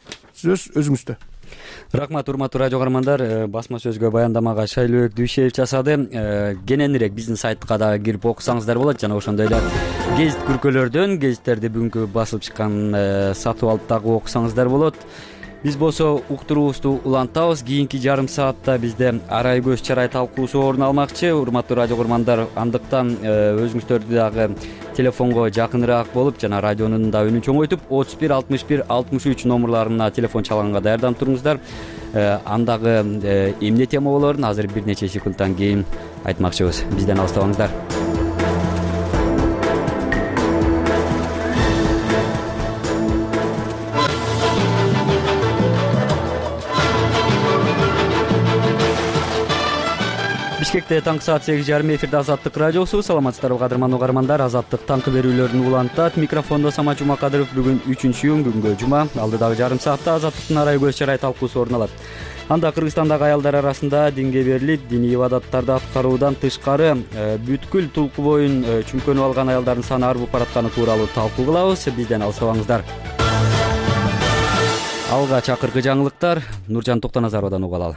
Speaker 19: Сөз өзүңүздө.
Speaker 1: Рахмат, урматтуу радио каармандар. Басма сөзгө баяндамага Шайлообек Дүйшеев жасады. Кененирээк биздин сайтка да кирип окусаңыздар болот жана ошондой эле гезит күркөлөрдөн гезиттерди бүгүнкү басылып чыккан сатып алып дагы окусаңыздар болот. биз болсо уктуруубузду улантабыз. Кийинки жарым саатта бизде арай көз чарай талкуусу орун алмакчы. Урматтуу радио көрмандар, андыктан өзүңүздөрдү дагы телефонго жакыныраак болуп жана радионун да үнүн чоңойтуп отуз бир алтымыш бир алтымыш үч номурларына телефон чалганга даярданып туруңуздар. Андагы эмне тема болорун азыр бир нече секундтан кийин айтмакчыбыз. Бизден алыстабаңыздар. Бишкекте таңкы саат сегиз жарым эфирде Азаттык радиосу. Саламатсыздарбы кадырман угармандар. Азаттык таңкы берүүлөрүн улантат. Микрофондо Самат Жумакадыров. Бүгүн үчүнчү июнь, бүгүнгө жума. Алдыдагы жарым саатта Азаттыктын арай көз чарай талкуусу орун алат. Анда Кыргызстандагы аялдар арасында динге берилип, диний ибадаттарды аткаруудан тышкары бүткүл тулку боюн чүмкөнүп алган аялдардын саны арбып баратканы тууралуу талкуу кылабыз. Бизден алыстабаңыздар. Алга чакыркы жаңылыктар Нуржан Токтоназаровдон угалы.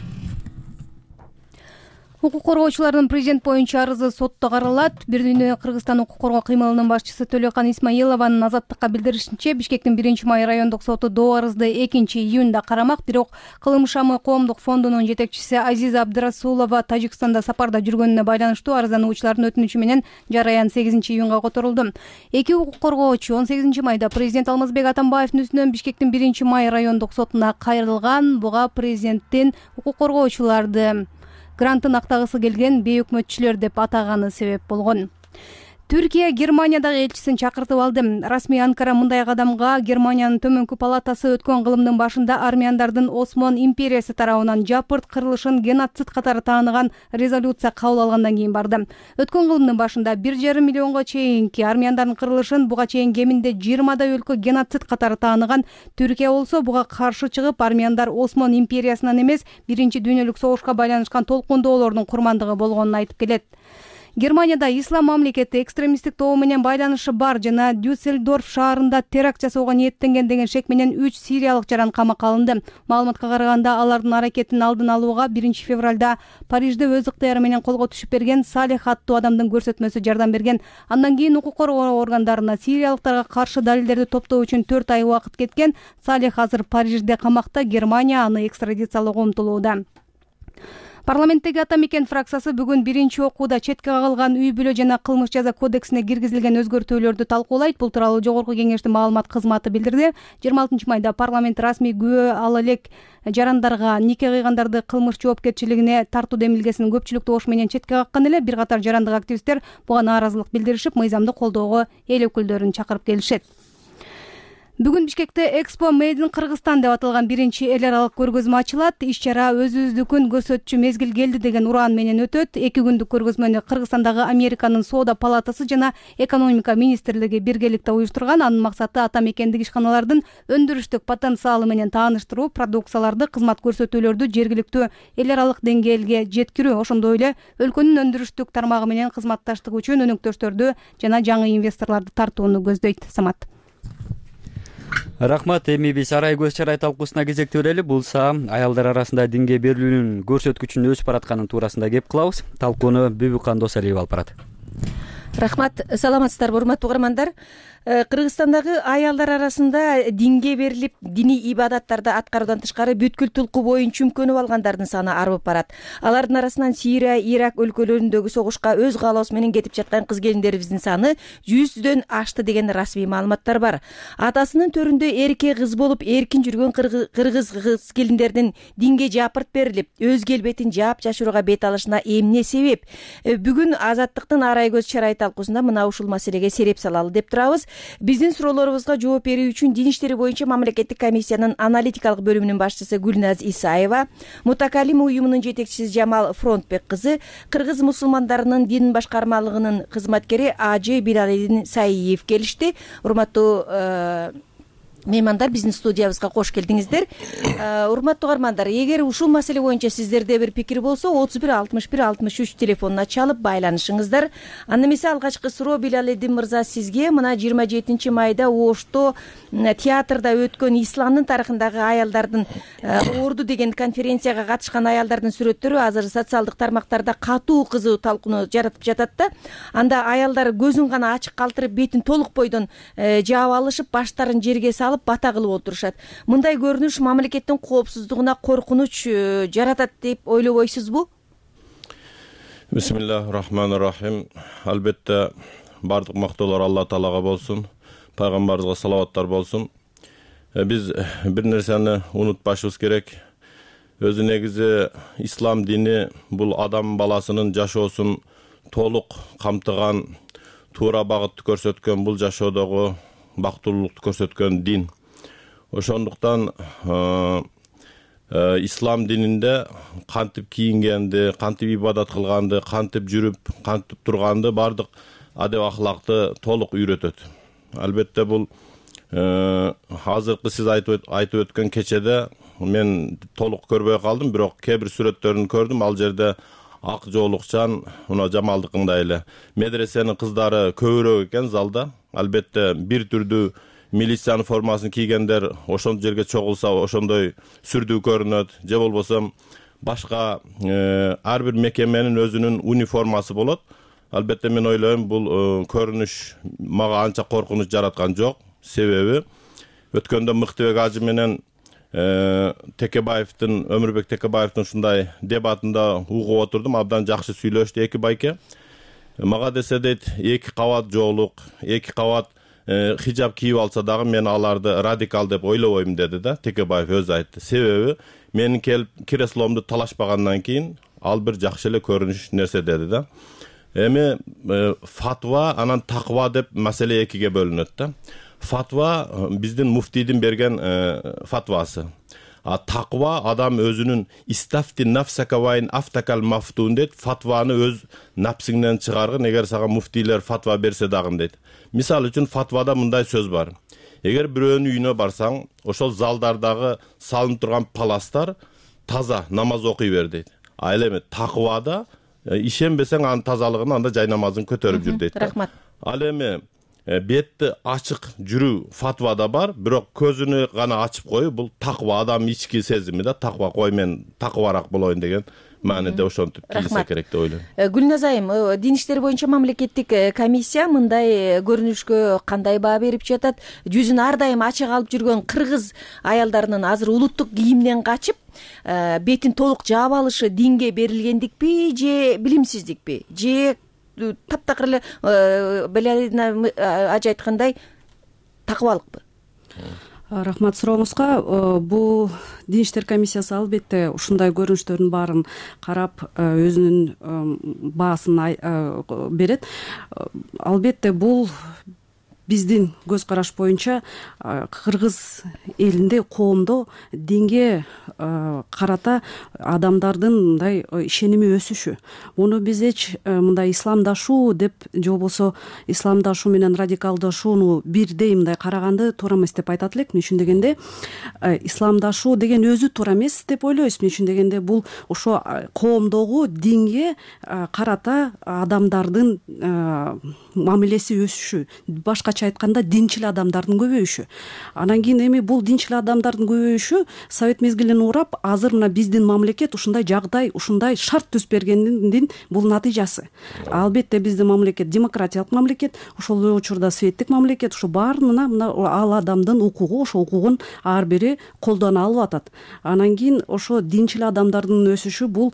Speaker 5: Укук коргоочулардын президент боюнча арызы сотто каралат. Бирден Кыргызстан укук коргоо кыймылынын башчысы Төлөкан Исмаилованын Азаттыкка билдиришинче, Бишкектин биринчи май райондук соту доо арызды экинчи июнда карамак. Бирок Кылым шамы коомдук фондунун жетекчиси Азиза Абдырасулова Тажикстанда сапарда жүргөнүнө байланыштуу арыздануучулардын өтүнүчү менен жараян сегизинчи июнга которулду. Эки укук коргоочу он сегизинчи майда президент Алмазбек Атамбаевдин үстүнөн Бишкектин биринчи май райондук сотуна кайрылган. Буга президенттин укук коргоочуларды грантын актагысы келген бейөкмөтчүлөр деп атаганы себеп болгон. Түркия Германиядагы элчисин чакыртып алды. Расмий Анкара мындай кадамга Германиянын төмөнкү палатасы өткөн кылымдын башында армяндардын Осман империясы тарабынан жапырт кырылышын геноцид катары тааныган резолюция кабыл алгандан кийин барды. Өткөн кылымдын башында бир жарым миллионго чейинки армяндардын кырылышын буга чейин кеминде жыйырмадай өлкө геноцид катары тааныган. Түркия болсо буга каршы чыгып, армяндар Осман империясынан эмес, биринчи дүйнөлүк согушка байланышкан толкундоолордун курмандыгы болгонун айтып келет. Германияда ислам мамлекети экстремисттик тобу менен байланышы бар жана Дюссельдорф шаарында теракт жасоого ниеттенген деген шек менен үч сириялык жаран камакка алынды. Маалыматка караганда, алардын аракетин алдын алууга биринчи февралда Парижде өз ыктыяры менен колго түшүп берген Салих аттуу адамдын көрсөтмөсү жардам берген. Андан кийин укук коргоо органдарына сириялыктарга каршы далилдерди топтоо үчүн төрт ай убакыт кеткен. Салих азыр Парижде камакта, Германия аны экстрадициялоого умтулууда. Парламенттеги Ата мекен фракциясы бүгүн биринчи окууда четке кагылган үй бүлө жана кылмыш жаза кодексине киргизилген өзгөртүүлөрдү талкуулайт. Бул тууралуу Жогорку Кеңештин маалымат кызматы билдирди. жыйырма алтынчы майда парламент расмий күбө ала элек жарандарга нике кыйгандарды кылмыш жоопкерчилигине тартуу демилгесин көпчүлүк добуш менен четке каккан эле. Бир катар жарандык активисттер буга нааразылык билдиришип, мыйзамды колдоого эл өкүлдөрүн чакырып келишет. Бүгүн Бишкекте Экспо Made in Кыргызстан деп аталган биринчи эл аралык көргөзмө ачылат. Иш-чара өзүбүздүкүн көрсөтчү мезгил келди деген ураан менен өтөт. Эки күндүк көргөзмөнү Кыргызстандагы Американын соода палатасы жана экономика министрлиги биргеликте уюштурган. Анын максаты ата мекендик ишканалардын өндүрүштүк потенциалы менен тааныштыруу, продукцияларды, кызмат көрсөтүүлөрдү жергиликтүү эл аралык деңгээлге жеткирүү, ошондой эле өлкөнүн өндүрүштүк тармагы менен кызматташтык үчүн өнөктөштөрдү жана жаңы инвесторлорду тартууну көздөйт. Самат.
Speaker 1: Рахмат. Эми биз арай көз чарай талкуусуна кезекти берели. Булса аялдар арасында динге берилүүнүн көрсөткүчүнүн өсүп баратканын туурасында кеп кылабыз. Талкууну Бүбүкан Досалиева алып барат.
Speaker 20: Рахмат. Саламатсыздарбы урматтуу угармандар. Кыргызстандагы аялдар арасында динге берилип, диний ибадаттарды аткаруудан тышкары бүткүл тулку боюн чүмкөнүп алгандардын саны арбып барат. Алардын арасынан Сирия, Ирак өлкөлөрүндөгү согушка өз каалоосу менен кетип жаткан кыз-келиндерибиздин саны жүздөн ашты деген расмий маалыматтар бар. Атасынын төрүндө эрке кыз болуп эркин жүргөн кыргыз кыз-келиндердин динге жапырт берилип, өз келбетин жаап жашырууга бет алышына эмне себеп? Бүгүн Азаттыктын арай көз чарай талкуусунда мына ушул маселеге сереп салалы деп турабыз. Биздин суроолорубузга жооп берүү үчүн Дин иштери боюнча мамлекеттик комиссиянын аналитикалык бөлүмүнүн башчысы Гүлназ Исаева, Мутакалим уюмунун жетекчиси Жамал Фронтбек кызы, кыргыз мусулмандарынын дин башкармалыгынын кызматкери Ажы Билалидин Саиев келишти. Урматтуу меймандар, биздин студиябызга кош келдиңиздер. Урматтуу угармандар, эгер ушул маселе боюнча сиздерде бир пикир болсо, отуз бир алтымыш бир алтымыш үч телефонуна чалып байланышыңыздар. Анда эмесе алгачкы суроо Билалидин мырза сизге. Мына жыйырма жетинчи майда Ошто театрда өткөн исламдын тарыхындагы аялдардын орду деген конференцияга катышкан аялдардын сүрөттөрү азыр социалдык тармактарда катуу кызуу талкууну жаратып жатат да. Анда аялдар көзүн гана ачык калтырып, бетин толук бойдон жаап алышып, баштарын жерге салып алып бата кылып отурушат. Мындай көрүнүш мамлекеттин коопсуздугуна коркунуч жаратат деп ойлобойсузбу?
Speaker 21: Бисмиллахи рахманир рахим. Албетте бардык мактоолор Алла Таалага болсун, пайгамбарыбызга салаваттар болсун. Биз бир нерсени унутпашыбыз керек. Өзү негизи ислам дини бул адам баласынын жашоосун толук камтыган, туура багытты көрсөткөн, бул жашоодогу бактылуулукту көрсөткөн дин. Ошондуктан ислам дининде кантип кийингенди, кантип ибадат кылганды, кантип жүрүп, кантип турганды бардык адеп ахлакты толук үйрөтөт. Албетте бул азыркы сиз айтып өткөн кечеде мен толук көрбөй калдым, бирок кээ бир сүрөттөрүн көрдүм. Ал жерде ак жоолукчан, мына Жамалдыкындай эле медресенин кыздары көбүрөөк экен залда. Албетте бир түрдүү милициянын формасын кийгендер ошол жерге чогулса ошондой сүрдүү көрүнөт. Же болбосо башка ар бир мекеменин өзүнүн униформасы болот. Албетте мен ойлойм, бул көрүнүш мага анча коркунуч жараткан жок. Себеби өткөндө Мыктыбек ажы менен Текебаевдин, Өмүрбек Текебаевдин ушундай дебатында угуп отурдум. Абдан жакшы сүйлөштү эки байке. Мага десе дейт, эки кабат жоолук, эки кабат хижаб кийип алса дагы мен аларды радикал деп ойлобойм деди да. Текебаев өзү айтты. Себеби менин келип кресломду талашпагандан кийин ал бир жакшы эле көрүнүш нерсе деди да. Эми фатва анан таква деп маселе экиге бөлүнөт да. Фатва биздин муфтийдин берген фатвасы. А таква адам өзүнүн истафти нафсака вайн афтакал мафтун дейт. Фатваны өз напсиңден чыгаргын, эгер сага муфтийлер фатва берсе дагы дейт. Мисалы үчүн фатвада мындай сөз бар. Эгер бирөөнүн үйүнө барсаң, ошол залдардагы салынып турган паластар таза намаз окуй бер дейт. А эми таквада ишенбесең анын тазалыгын анда жай намазын көтөрүп жүр дейт.
Speaker 20: Рахмат.
Speaker 21: Ал эми бетти ачык жүрүү фатвада бар, бирок көзүнү гана ачып коюу бул таква, адам ички сезими да. Таква, кой мен такварак болоюн деген мааниде ошентип кийилсе керек деп ойлойм.
Speaker 20: Гүлназ айым, дин иштери боюнча мамлекеттик комиссия мындай көрүнүшкө кандай баа берип жатат? Жүзүн ар дайым ачык алып жүргөн кыргыз аялдарынын азыр улуттук кийимден качып, бетин толук жаап алышы динге берилгендикпи же билимсиздикпи? Же таптакыр эле Белялина ажы айткандай такыбалыкпы?
Speaker 22: Рахмат сурооңузга. Бул дин иштер комиссиясы албетте ушундай көрүнүштөрдүн баарын карап өзүнүн баасын берет. Албетте бул биздин көз караш боюнча кыргыз элинде, коомдо динге карата адамдардын мындай ишеними өсүшү. Муну биз эч мындай исламдашуу деп же болбосо исламдашуу менен радикалдашууну бирдей мындай караганды туура эмес деп айтат элек. Эмне үчүн дегенде исламдашуу деген өзү туура эмес деп ойлойбуз. Эмне үчүн дегенде бул ошо коомдогу динге карата адамдардын мамилеси өсүшү, башкача айтканда динчил адамдардын көбөйүшү. Анан кийин эми бул динчил адамдардын көбөйүшү совет мезгилин урап азыр мына биздин мамлекет ушундай жагдай, ушундай шарт түзүп бергендин бул натыйжасы. Албетте биздин мамлекет демократиялык мамлекет, ошол учурда светтик мамлекет, ошо баарына мына ал адамдын укугу, ошо укугун ар бири колдоно алып атат. Анан кийин ошо динчил адамдардын өсүшү бул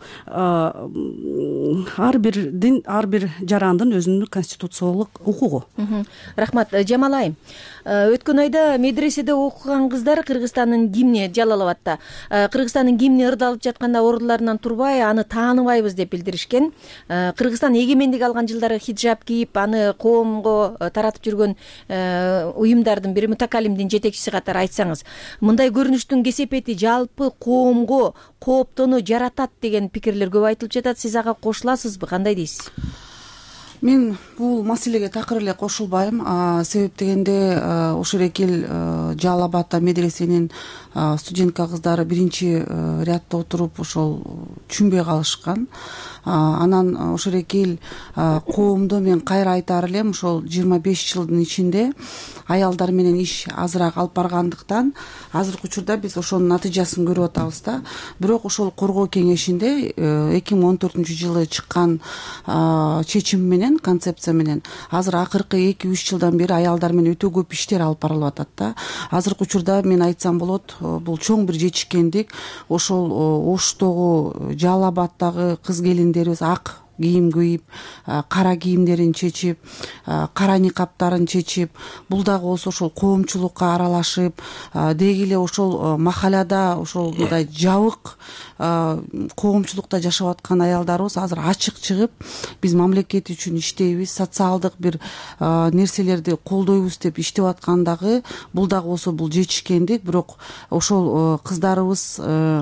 Speaker 22: ар бирдин, ар бир жарандын өзүнүн конституциялык укугу.
Speaker 20: Рахмат. Жамал айым, өткөн айда медреседе окуган кыздар Кыргызстандын гимни Жалалабадта Кыргызстандын гимни ырдалып жатканда ордуларынан турбай, аны тааныбайбыз деп билдиришкен. Кыргызстан эгемендик алган жылдары хиджаб кийип, аны коомго таратып жүргөн уюмдардын бири, мутакалимдин жетекчиси катары айтсаңыз, мындай көрүнүштүн кесепети жалпы коомго кооптону жаратат деген пикирлер көп айтылып жатат. Сиз ага кошуласызбы? Кандай дейсиз?
Speaker 23: Мен бул маселеге такыр эле кошулбайм. Себеп дегенде ошол экил Жалалабадта медресенин студентка кыздары биринчи рядда отуруп ошол түшүнбөй калышкан. анан ошол эки эл коомдо мен кайра айтаар элем, ошол жыйырма беш жылдын ичинде аялдар менен иш азыраак алып баргандыктан азыркы учурда биз ошонун натыйжасын көрүп атабыз да. Бирок ошол коргоо кеңешинде эки миң он төртүнчү жылы чыккан чечим менен, концепция менен азыр акыркы эки үч жылдан бери аялдар менен өтө көп иштер алып барылып атат да. Азыркы учурда мен айтсам болот, бул чоң бир жетишкендик. Ошол Оштогу, Жалал Абаддагы кыз келиндерибиз ак кийим кийип, кара кийимдерин чечип, кара никаптарын чечип, бул дагы болсо ошол коомчулукка аралашып, деги эле ошол махалада ошол мындай жабык коомчулукта жашап аткан аялдарыбыз азыр ачык чыгып, биз мамлекет үчүн иштейбиз, социалдык бир нерселерди колдойбуз деп иштеп аткандагы, бул дагы болсо бул жетишкендик. Бирок ошол кыздарыбыз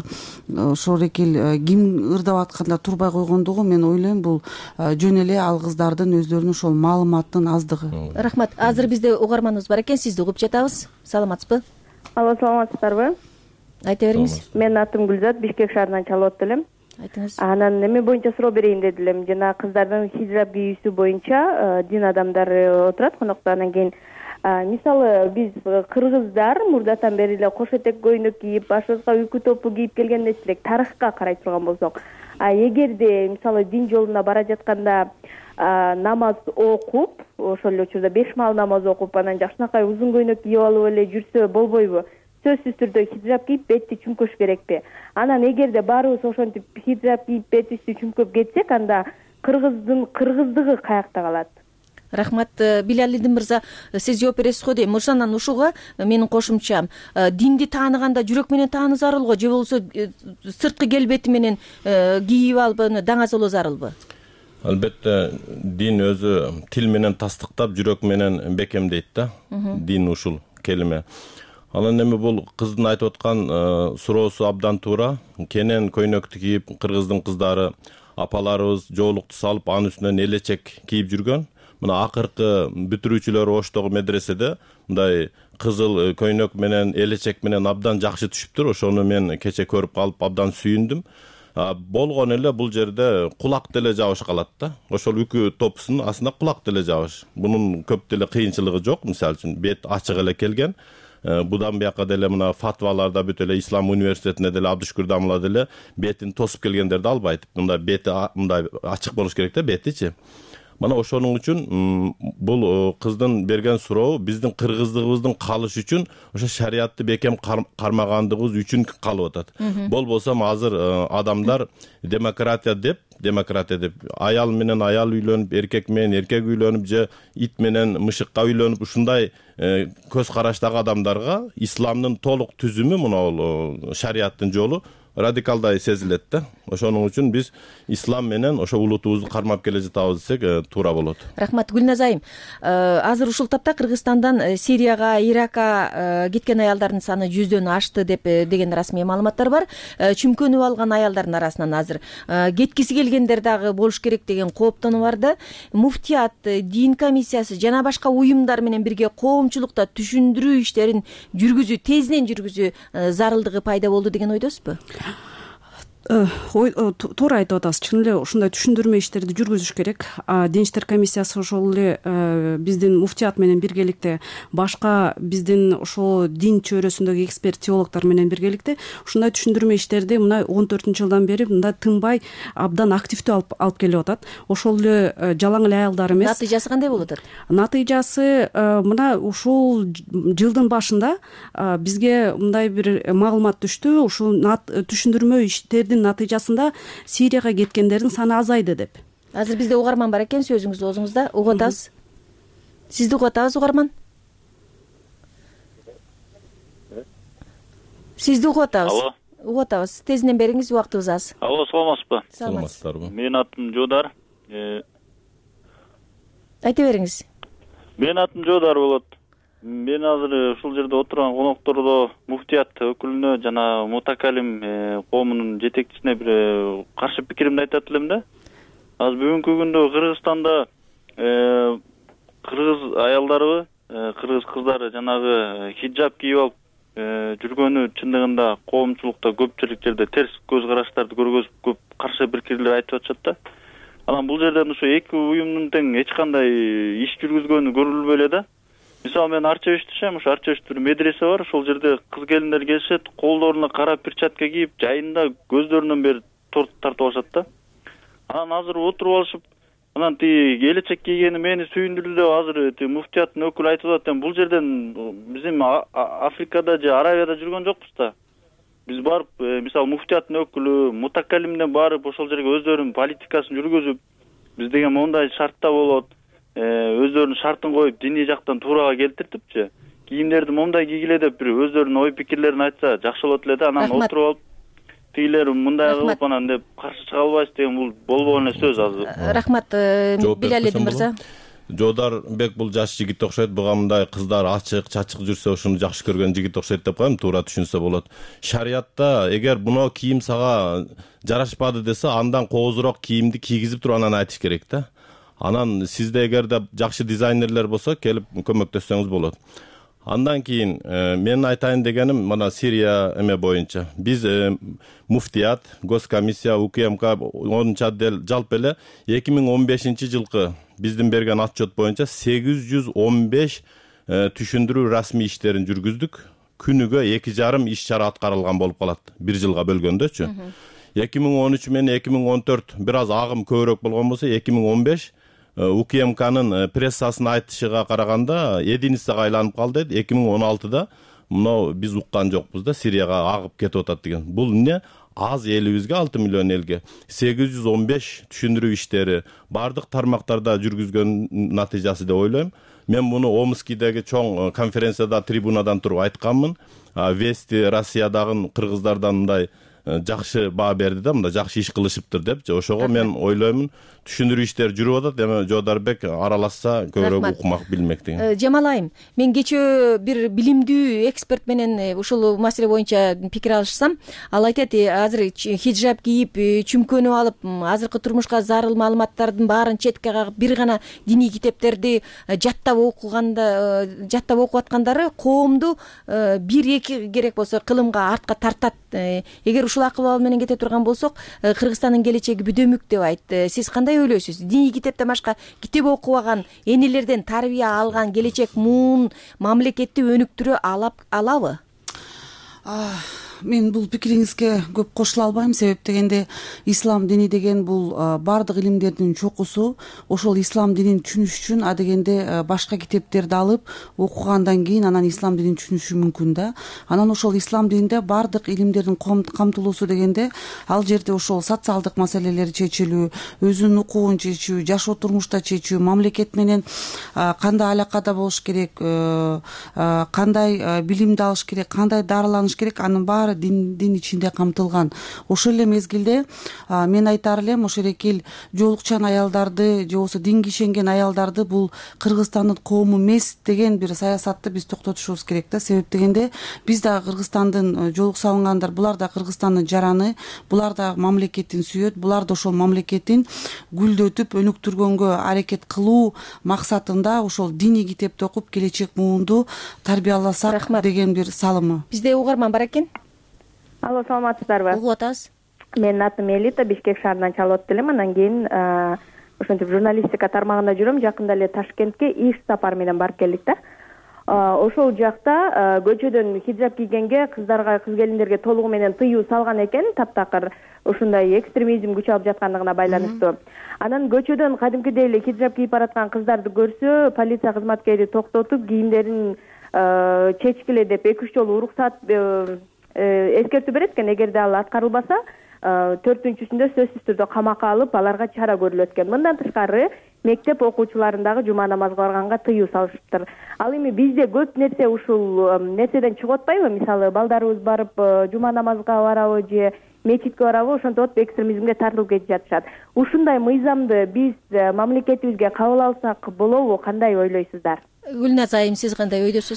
Speaker 23: ошол эки эл ким ырдап атканда турбай койгондугу, мен ойлойм бул жөн эле ал кыздардын өздөрүнүн ошол маалыматтын аздыгы.
Speaker 20: Рахмат. Азыр бизде угарманыбыз бар экен, сизди угуп жатабыз. Саламатсызбы?
Speaker 6: Алло, саламатсыздарбы?
Speaker 20: Айта бериңиз.
Speaker 6: Менин атым Гүлзат, Бишкек шаарынан чалып атып элем.
Speaker 20: Айтыңыз.
Speaker 6: Анан эме боюнча суроо берейин деди элем. Жана кыздардын хижраб кийүүсү боюнча дин адамдары отурат конокто. Анан кийин мисалы биз кыргыздар мурдатан бери эле кош этек көйнөк кийип, башыбызга үкү топу кийип келгенден элек тарыхка карай турган болсок, а эгерде мисалы дин жолуна бара жатканда намаз окуп, ошол эле учурда беш маал намаз окуп, анан жакшынакай узун көйнөк кийип алып эле жүрсө болбойбу? Сөзсүз түрдө хижраб кийип бетти чүмкөш керекпи? Анан эгерде баарыбыз ошентип хижраб кийип бетибизди чүмкөп кетсек, анда кыргыздын кыргыздыгы каякта калат?
Speaker 20: Рахмат. Билалидин мырза, сиз жооп бересиз го дейм. Ошондон ушуга менин кошумчам, динди тааныганда жүрөк менен тааны зарылго, же болбосо сырткы келбети менен кийип алып даңазолоо зарылбы?
Speaker 21: Албетте, дин өзү тил менен тастыктап, жүрөк менен бекемдейт да. Дин ушул келиме. Анан эми бул кыздын айтып аткан суроосу абдан туура. Кенен көйнөктү кийип, кыргыздын кыздары, апаларыбыз жоолукту салып, анын үстүнөн элечек кийип жүргөн. Мына акыркы бүтүрүүчүлөр Оштогу медреседе мындай кызыл көйнөк менен, элечек менен абдан жакшы түшүптүр. Ошону мен кече көрүп калып абдан сүйүндүм. Болгон эле бул жерде кулак деле жабыш калат да. Ошол үкү топусунун астына кулак деле жабыш. Бунун көп деле кыйынчылыгы жок. Мисалы үчүн бет ачык эле келген. Будан бияка деле мына фатваларда бүт эле Ислам университетинде деле Абдышкүр Дамла деле бетин тосуп келгендерди албайт. Мындай бети мындай ачык болуш керек да, бетичи. Мана ошонун үчүн бул кыздын берген суроо биздин кыргыздыгыбыздын калыш үчүн ошо шариятты бекем кармагандыгыбыз үчүн калып атат. Болбосо азыр адамдар демократия деп, демократия деп аял менен аял үйлөнүп, эркек менен эркек үйлөнүп, же ит менен мышыкка үйлөнүп, ушундай көз караштагы адамдарга исламдын толук түзүмү, мына бул шариаттын жолу радикалдай сезилет да. Ошонун үчүн биз ислам менен ошо улутубузду кармап келе жатабыз десек туура болот.
Speaker 20: Рахмат. Гүлназ айым, азыр ушул тапта Кыргызстандан Сирияга, Иракка кеткен аялдардын саны жүздөн ашты деп деген расмий маалыматтар бар. Чүмкөнүп алган аялдардын арасынан азыр кеткиси келгендер дагы болуш керек деген кооптонуу бар да. Муфтият, дин комиссиясы жана башка уюмдар менен бирге коомчулукта түшүндүрүү иштерин жүргүзүү, тезинен жүргүзүү зарылдыгы пайда болду деген ойдосузбу?
Speaker 22: Туура айтып атасыз. Чын эле ушундай түшүндүрмө иштерди жүргүзүш керек. Дин иштер комиссиясы ошол эле биздин муфтият менен биргеликте, башка биздин ошол дин чөйрөсүндөгү эксперт теологдор менен биргеликте ушундай түшүндүрмө иштерди мына он төртүнчү жылдан бери мындай тынбай абдан активдүү алып алып келип атат. Ошол эле жалаң эле аялдар эмес.
Speaker 20: Натыйжасы кандай болуп атат?
Speaker 22: Натыйжасы мына ушул жылдын башында бизге мындай бир маалымат түштү. Ушул түшүндүрмө иштердин натыйжасында Сирияга кеткендердин саны азайды деп.
Speaker 20: Азыр бизде угарман бар экен, сөзүңүздү оозуңузда. Угуп атабыз. Сизди угуп атабыз, угарман. Сизди угуп атабыз.
Speaker 7: Алло.
Speaker 20: Угуп атабыз. Тезинен бериңиз, убактыбыз аз.
Speaker 7: Алло, саламатсызбы?
Speaker 21: Саламатсыздарбы?
Speaker 7: Менин атым Жодар.
Speaker 20: Айта бериңиз.
Speaker 7: Менин атым Жодар болот. Мен азыр ушул жерде отурган коноктордо муфтият өкүлүнө жана мутакалим коомунун жетекчисине бир каршы пикиримди айтат элем да. Азыр бүгүнкү күндө Кыргызстанда кыргыз аялдарыбы, кыргыз кыздары жанагы хиджаб кийип алып жүргөнү чындыгында коомчулукта көпчүлүк жерде терс көз караштарды көргөзүп көп каршы пикирлер айтып атышат да. Анан бул жерден ошо эки уюмдун тең эч кандай иш жүргүзгөнү көрүлбөй эле да. Мисалы мен Арчебиште жашайм, ошо Арчебиште бир медресе бар, ошол жерде кыз келиндер келишет, колдоруна кара перчатка кийип, жайында көздөрүнөн бери торт тартып алышат да. Анан азыр отуруп алышып, анан тиги келечек кийгени мени сүйүндүрдү деп азыр тиги муфтияттын өкүлү айтып атат. Бул жерден биздин Африкада же Аравияда жүргөн жокпуз да. Биз барып, мисалы муфтияттын өкүлү, мутакалимден барып ошол жерге өздөрүнүн политикасын жүргүзүп, биз деген мондай шартта болот, өздөрүнүн шартын коюп, диний жактан туурага келтиртипчи, кийимдерди мондай кийгиле деп бир өздөрүнүн ой пикирлерин айтса жакшы болот эле да. Анан отуруп алып тигилер мындай кылып анан деп каршы чыга албайбыз деген бул болбогон эле сөз азыр.
Speaker 20: Рахмат, Билалидин мырза.
Speaker 21: Жодарбек бул жаш жигит окшойт, буга мындай кыздар ачык, чачык жүрсө ошону жакшы көргөн жигит окшойт деп коем, туура түшүнсө болот. Шариятта эгер буну кийим сага жарашпады десе, андан коозуроок кийимди кийгизип туруп анан айтыш керек да. Анан сизде эгерде жакшы дизайнерлер болсо, келип көмөктөшсөңүз болот. Андан кийин мен айтайын дегеним, мына Сирия эме боюнча биз муфтият, госкомиссия, УКМК онунчу отдел жалпы эле эки миң он бешинчи жылкы биздин берген отчет боюнча сегиз жүз он беш түшүндүрүү расмий иштерин жүргүздүк. Күнүгө эки жарым иш чара аткарылган болуп калат, бир жылга бөлгөндөчү. эки миң он үч менен эки миң он төрт бир аз агым көбүрөөк болгон болсо, эки миң он беш УКМКнын прессасынын айтышыга караганда единицага айланып калды. эки миң он алтыда мына биз уккан жокпуз да, Сирияга агып кетип атат деген. Бул эмне? Аз элибизге, алты миллион элге сегиз жүз он беш түшүндүрүү иштери бардык тармактарда жүргүзгөн натыйжасы деп ойлойм. Мен муну Омскидеги чоң конференцияда трибунадан туруп айтканмын. Вести Россиядагы кыргыздардан мындай жакшы баа берди да, мында жакшы иш кылышыптыр деп. Ошого мен ойлоймун, түшүндүрүү иштер жүрүп атат. Эми Жодарбек аралашса көбүрөөк укмак, билмек деген.
Speaker 20: Жамал айым, мен кечээ бир билимдүү эксперт менен ушул маселе боюнча пикир алышсам, ал айтат, азыр хиджаб кийип, чүмкөнүп алып, азыркы турмушка зарыл маалыматтардын баарын четке кагып, бир гана диний китептерди жаттап окуганда, жаттап окуп аткандары коомду бир эки керек болсо кылымга артка тартат. Эгер ушул акыбал менен кете турган болсок, Кыргызстандын келечеги бүдөмүк деп айтты. Сиз кандай ойлойсуз? Диний китептен башка китеп окубаган, энелерден тарбия алган келечек муун мамлекетти өнүктүрө алабы?
Speaker 23: Мен бул пикириңизге көп кошула албайм. Себеп дегенде ислам дини деген бул бардык илимдердин чокусу. Ошол ислам динин түшүнүш үчүн адегенде башка китептерди алып окугандан кийин анан ислам динин түшүнүшү мүмкүн да. Анан ошол ислам дининде бардык илимдердин камтылуусу дегенде ал жерде ошол социалдык маселелер чечилүү, өзүнүн укугун чечүү, жашоо турмушта чечүү, мамлекет менен кандай алакада болуш керек, кандай билимди алыш керек, кандай дарыланыш керек, анын баары диндин ичинде камтылган. Ошол эле мезгилде мен айтар элем, ошол эки жоолукчан аялдарды же болбосо динге ишенген аялдарды бул Кыргызстандын коому эмес деген бир саясатты биз токтотушубуз керек да. Себеп дегенде биз да Кыргызстандын жоолук салынгандар, булар да Кыргызстандын жараны, булар да мамлекеттин сүйөт, булар да ошол мамлекеттин гүлдөтүп өнүктүргөнгө аракет кылуу максатында ошол диний китепти окуп келечек муунду тарбияласак деген бир салымы.
Speaker 20: Бизде угарман бар экен.
Speaker 6: Алло, саламатсыздарбы?
Speaker 20: Угуп атабыз.
Speaker 6: Менин атым Элита, Бишкек шаарынан чалып атып элем. Анан кийин ошентип журналистика тармагында жүрөм. Жакында эле Ташкентке иш сапар менен барып келдик да. Ошол жакта көчөдөн хиджаб кийгенге, кыздарга, кыз келиндерге толугу менен тыюу салган экен, таптакыр ушундай экстремизм күч алып жаткандыгына байланыштуу. Анан көчөдөн кадимкидей эле хиджаб кийип бараткан кыздарды көрсө, полиция кызматкери токтотуп, кийимдерин чечкиле деп эки үч жолу уруксат эскертүү берет экен. Эгерде ал аткарылбаса, төртүнчүсүндө сөзсүз түрдө камакка алып, аларга чара көрүлөт экен. Мындан тышкары мектеп окуучуларын дагы жума намазга барганга тыюу салышыптыр. Ал эми бизде көп нерсе ушул нерседен чыгып атпайбы? Мисалы, балдарыбыз барып жума намазга барабы же мечитке барабы, ошентип экстремизмге тартылып кетип жатышат. Ушундай мыйзамды биз мамлекетибизге кабыл алсак болобу? Кандай ойлойсуздар?
Speaker 20: Гүлназ айым, сиз кандай ойдосуз?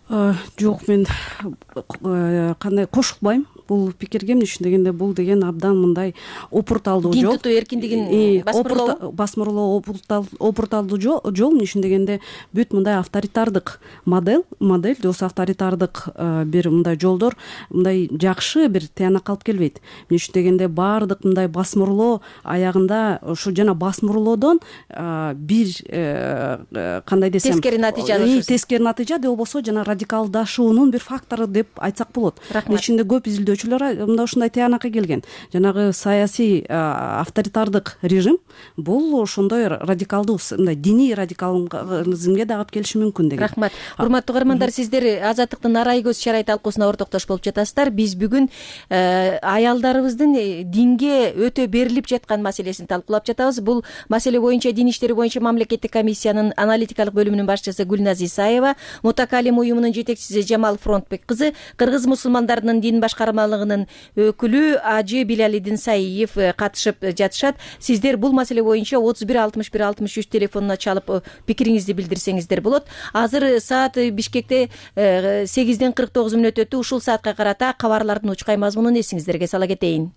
Speaker 22: жок, мен кандай кошулбайм бул пикирге. Эмне үчүн дегенде, бул деген абдан мындай опурталдуу жол,
Speaker 20: дин тутуу эркиндигин басмырлоо
Speaker 22: басмырлоо опурталдуу жол. Эмне үчүн дегенде, бүт мындай авторитардык модель модель осы авторитардык бир мындай жолдор мындай жакшы бир тыянак алып келбейт. Эмне үчүн дегенде, баардык мындай басмырлоо аягында ушу жана басмырлоодон бир кандай десем,
Speaker 20: тескери натыйжа
Speaker 22: тескери натыйжа же болбосо жана радикалдашуунун бир фактору деп айтсак болот.
Speaker 20: Рахмат.
Speaker 22: Ичинде көп изилдөөчүлөр мындай ушундай тыянакка келген. Жанагы саясий авторитардык режим бул ошондой радикалдуу, мындай диний радикализмге дагы алып келиши мүмкүн деген.
Speaker 20: Рахмат. Урматтуу угармандар, сиздер Азаттыктын арай көз чарай талкуусуна ортоктош болуп жатасыздар. Биз бүгүн аялдарыбыздын динге өтө берилип жаткан маселесин талкуулап жатабыз. Бул маселе боюнча Дин иштери боюнча мамлекеттик комиссиянын аналитикалык бөлүмүнүн башчысы Гүлназ Исаева, Мутакалим уюмунун жетекчиси Жамал Фронтбек кызы, кыргыз мусулмандарынын дин башкармалыгынын өкүлү Ажы Билалидин Саиев катышып жатышат. Сиздер бул маселе боюнча отуз бир алтымыш бир алтымыш үч телефонуна чалып пикириңизди билдирсеңиздер болот. Азыр саат Бишкекте сегизден кырк тогуз мүнөт өтүп, ушул саатка карата кабарлардын учкай мазмунун эсиңиздерге сала кетейин.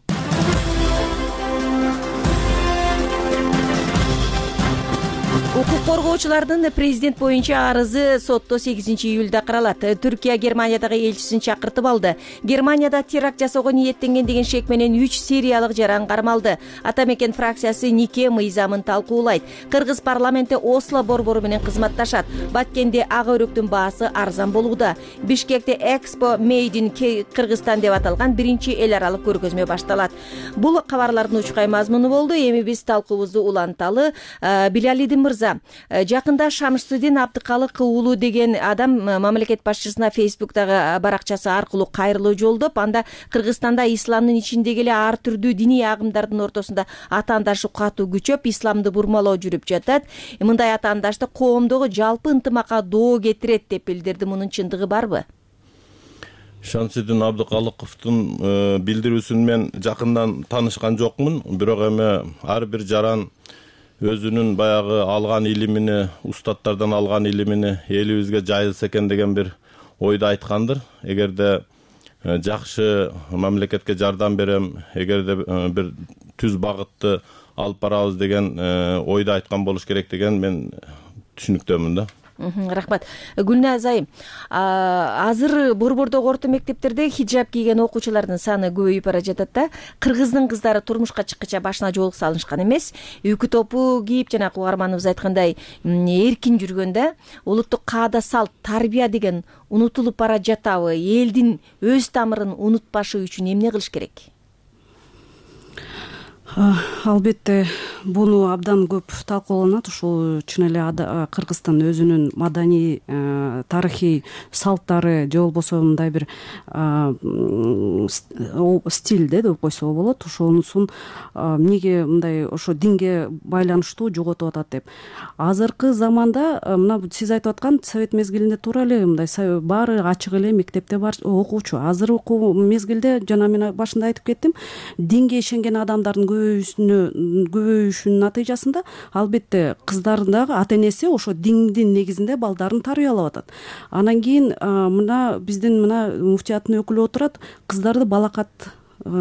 Speaker 20: Укук коргоочулардын президент боюнча арызы сотто сегизинчи июлда каралат. Түркия Германиядагы элчисин чакыртып алды. Германияда теракт жасоого ниеттенген деген шек менен үч сириялык жаран кармалды. Ата мекен фракциясы нике мыйзамын талкуулайт. Кыргыз парламенти Осло борбору менен кызматташат. Баткенде ак өрүктүн баасы арзан болууда. Бишкекте Экспо Made in Кыргызстан деп аталган биринчи эл аралык көргөзмө башталат. Бул кабарлардын учкай мазмуну болду. Эми биз талкуубузду уланталы. Билалидин мырза, жакында Шамшидин Абдыкалык уулу деген адам мамлекет башчысына Фейсбуктагы баракчасы аркылуу кайрылуу жолдоп, анда Кыргызстанда исламдын ичиндеги эле ар түрдүү диний агымдардын ортосунда атаандашы катуу күчөп, исламды бурмалоо жүрүп жатат. Мындай атаандашты коомдогу жалпы ынтымакка доо кетирет деп билдирди. Мунун чындыгы барбы?
Speaker 21: Шамшидин Абдыкалыковдун билдирүүсүн мен жакындан таанышкан жокмун, бирок эми ар бир жаран өзүнүн баягы алган илимини, устаттардан алган илимини элибизге жайылса экен деген бир ойду айткандыр. Эгерде жакшы мамлекетке жардам берем, эгерде бир түз багытты алып барабыз деген ойду айткан болуш керек деген мен түшүнүктөмүн да.
Speaker 20: Рахмат. Гүлназ айым, азыр борбордогу орто мектептерде хиджаб кийген окуучулардын саны көбөйүп бара жатат да. Кыргыздын кыздары турмушка чыккыча башына жоолук салышкан эмес. Үкү топу кийип, жана угарманыбыз айткандай, эркин жүргөндө улуттук каада салт, тарбия деген унутулуп бара жатабы? Элдин өз тамырын унутпашы үчүн эмне кылыш керек?
Speaker 22: Албетте буну абдан көп талкууланат. Ушул чын эле Кыргызстан өзүнүн маданий, тарыхый салттары же болбосо мындай бир стилде деп койсо болот. Ошонусун эмнеге мындай ошо динге байланыштуу жоготуп атат деп. Азыркы заманда мына сиз айтып аткан совет мезгилинде туура эле мындай баары ачык эле мектепте бар окуучу. Азыр окуу мезгилде жана мен башында айтып кеттим, динге ишенген адамдардын көбөйүшүнүн натыйжасында албетте кыздардын дагы ата энеси ошо диндин негизинде балдарын тарбиялап атат. Анан кийин мына биздин мына муфтияттын өкүлү отурат, кыздарды балакатка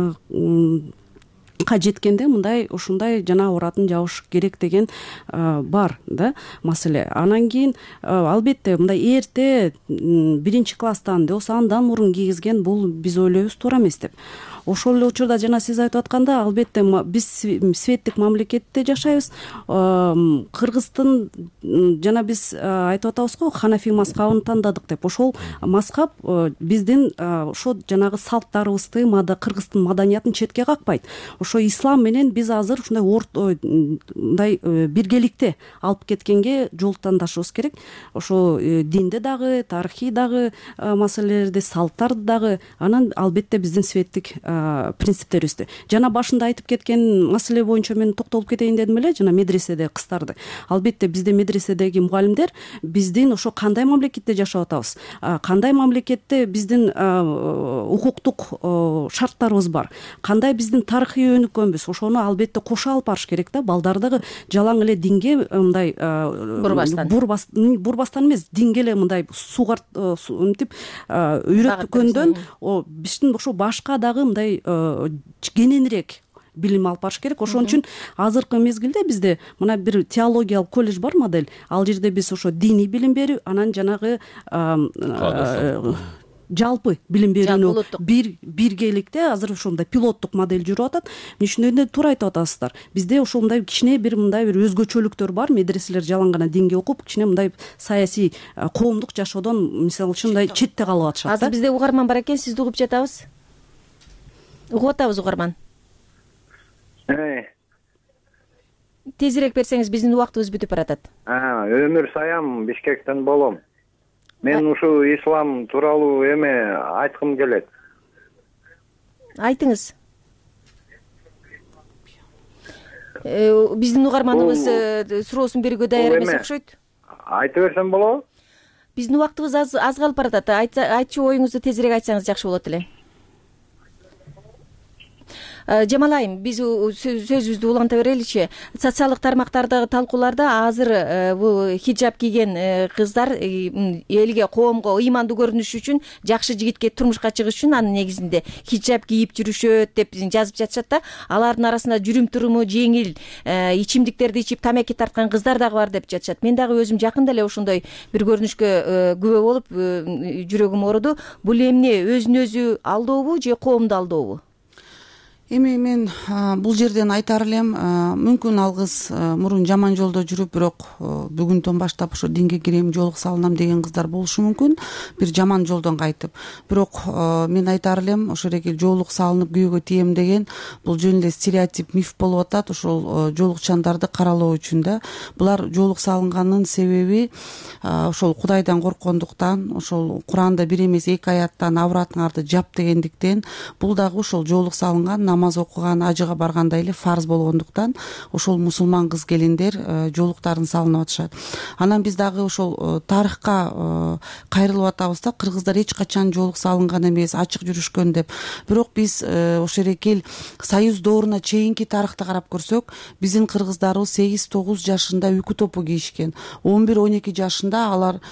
Speaker 22: жеткенде мындай ушундай жана уратын жабыш керек деген бар да маселе. Анан кийин албетте мындай эрте биринчи класстан же болбосо андан мурун кийгизген бул биз ойлойбуз туура эмес деп. Ошол эле учурда жана сиз айтып атканда албетте биз светтик мамлекетте жашайбыз. Кыргыздын жана биз айтып атабыз го, Ханафи мазхабын тандадык деп. Ошол мазхаб биздин ошо жанагы салттарыбызды, Кыргыздын маданиятын четке какпайт. Ошо ислам менен биз азыр ушундай мындай биргеликте алып кеткенге жол тандашыбыз керек. Ошо динде дагы, тарыхый дагы маселелерди, салттарды дагы, анан албетте биздин светтик принциптерибизди. Жана башында айтып кеткен маселе боюнча мен токтолуп кетейин дедим эле, жана медреседе кыздарды. Албетте бизде медреседеги мугалимдер биздин ошо кандай мамлекетте жашап атабыз, кандай мамлекетте биздин укуктук шарттарыбыз бар, кандай биздин тарыхый көнүккөнбүз, ошону албетте кошо алып барыш керек да. Балдар дагы жалаң эле динге мындай
Speaker 20: бурбастан
Speaker 22: бурбастан эмес, динге эле мындай сууга мынтип үйрөткөндөн биздин ошо башка дагы мындай кененирээк билим алып барыш керек. Ошон үчүн азыркы мезгилде бизде мына бир теологиялык колледж бар модель. Ал жерде биз ошо диний билим берүү, анан жанагы жалпы билим берүүнү бир биргеликте азыр ошондой пилоттук модель жүрүп атат. Мен ушундайда туура айтып атасыздар. Бизде ошо мындай кичине бир мындай бир өзгөчөлүктөр бар. Медреселер жалаң гана динге окуп, кичине мындай саясий коомдук жашоодон мисалы үчүн мындай четте калып атышат.
Speaker 20: Азыр бизде угарман бар экен, сизди угуп жатабыз. Угуп атабыз угарман. Тезирээк берсеңиз, биздин убактыбыз бүтүп баратат.
Speaker 8: Өмүр Саям, Бишкектен болом. Мен ушу ислам тууралуу эме айткым келет.
Speaker 20: Айтыңыз. Биздин угарманыбыз суроосун берүүгө даяр эмес окшойт.
Speaker 8: Айта берсем болобу?
Speaker 20: Биздин убактыбыз аз аз калып баратат. Айтчу оюңузду тезирээк айтсаңыз жакшы болот эле. Жамал айым, биз сөзүбүздү уланта береличи. Социалдык тармактардагы талкууларда азыр бул хиджаб кийген кыздар элге, коомго ыймандуу көрүнүш үчүн, жакшы жигитке турмушка чыгыш үчүн анын негизинде хиджаб кийип жүрүшөт деп жазып жатышат да. Алардын арасында жүрүм-туруму жеңил, ичимдиктерди ичип тамеки тарткан кыздар дагы бар деп жатышат. Мен дагы өзүм жакында эле ошондой бир көрүнүшкө күбө болуп жүрөгүм ооруду. Бул эмне, өзүн өзү алдообу же коомду алдообу?
Speaker 23: Эми мен бул жерден айтар элем, мүмкүн ал кыз мурун жаман жолдо жүрүп, бирок бүгүндөн баштап ошо динге кирем, жолук салынам деген кыздар болушу мүмкүн, бир жаман жолдон кайтып. Бирок мен айтар элем, ошол эки жолук салынып күйөөгө тием деген бул жөн эле стереотип, миф болуп атат. Ошол жолукчандарды каралоо үчүн да. Булар жолук салынганын себеби ошол Кудайдан корккондуктан, ошол Куранда бир эмес эки аяттан авратыңарды жап дегендиктен, бул дагы ошол жолук салынган, намаз окуган, ажыга баргандай эле фарз болгондуктан ошол мусулман кыз келиндер жолуктарын салынып атышат. Анан биз дагы ошол тарыхка кайрылып атабыз да, кыргыздар эч качан жолук салынган эмес, ачык жүрүшкөн деп. Бирок биз ошо эрекел союз дооруна чейинки тарыхты карап көрсөк, биздин кыргыздарыбыз сегиз тогуз жашында үкү топу кийишкен. он бир он эки жашында алар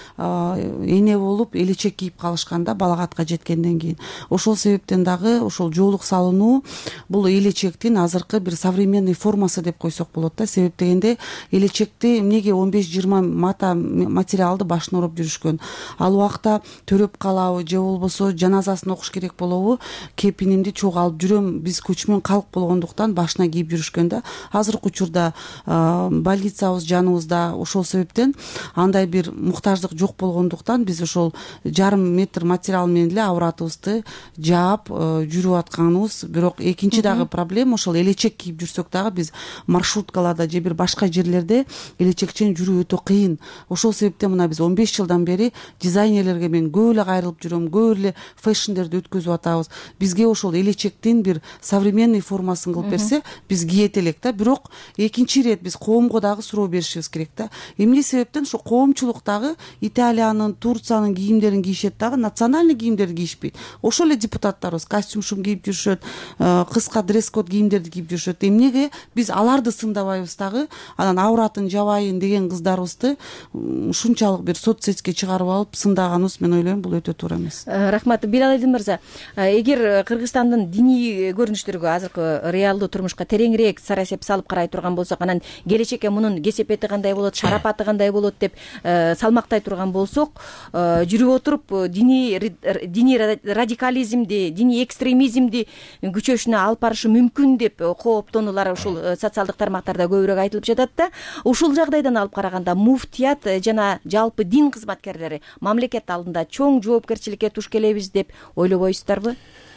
Speaker 23: эне болуп элечек кийип калышкан да, балагатка жеткенден кийин. Ошол себептен дагы ошол жолук салынуу бул элечектин азыркы бир современный формасы деп койсок болот да. Себеп дегенде элечекти эмнеге он беш жыйырма мата материалды башына уруп жүрүшкөн. Ал убакта төрөп калабы же болбосо жаназасын окуш керек болобу, кепинимди чогуу алып жүрөм, биз көчмөн калк болгондуктан башына кийип жүрүшкөн да. Азыркы учурда больницабыз жаныбызда, ошол себептен андай бир муктаждык жок болгондуктан биз ошол жарым метр материал менен эле авратыбызды жаап жүрүп атканыбыз. Бирок экинчи дагы проблема, ошол элечек кийип жүрсөк дагы биз маршруткаларда же бир башка жерлерде элечекчен жүрүү өтө кыйын. Ошол себептен мына биз он беш жылдан бери дизайнерлерге мен көп эле кайрылып жүрөм, көп эле фэшндерди өткөзүп атабыз. Бизге ошол элечектин бир современный формасын кылып берсе, биз киет элек да. Бирок экинчи ирет биз коомго дагы суроо беришибиз керек да. Эмне себептен ошо коомчулук дагы Италиянын, Турциянын кийимдерин кийишет дагы, национальный кийимдерди кийишпейт. Ошол эле депутаттарыбыз костюм-шум кийип жүрүшөт, кыска дресс-код кийимдерди кийип жүрүшөт. Эмнеге биз аларды сындабайбыз дагы? Анан авратын жабайын деген кыздарыбызды ушунчалык бир соцсетке чыгарып алып сындаганыбыз, мен ойлойм, бул өтө туура эмес.
Speaker 20: Рахмат. Биралидин мырза, эгер Кыргызстандын диний көрүнүштөргө, азыркы реалдуу турмушка тереңирээк сарасеп салып карай турган болсок, анан келечекке мунун кесепети кандай болот, шарапаты кандай болот деп салмактай турган болсок, жүрүп отуруп диний диний радикализмди, диний экстремизмди күчөшүнө алып барышы мүмкүн деп кооптонуулар ушул социалдык тармактарда көбүрөөк айтылып жатат да. Ушул жагдайдан алып караганда муфтият жана жалпы дин кызматкерлери мамлекет алдында чоң жоопкерчиликке туш келебиз деп ойлобойсуздарбы?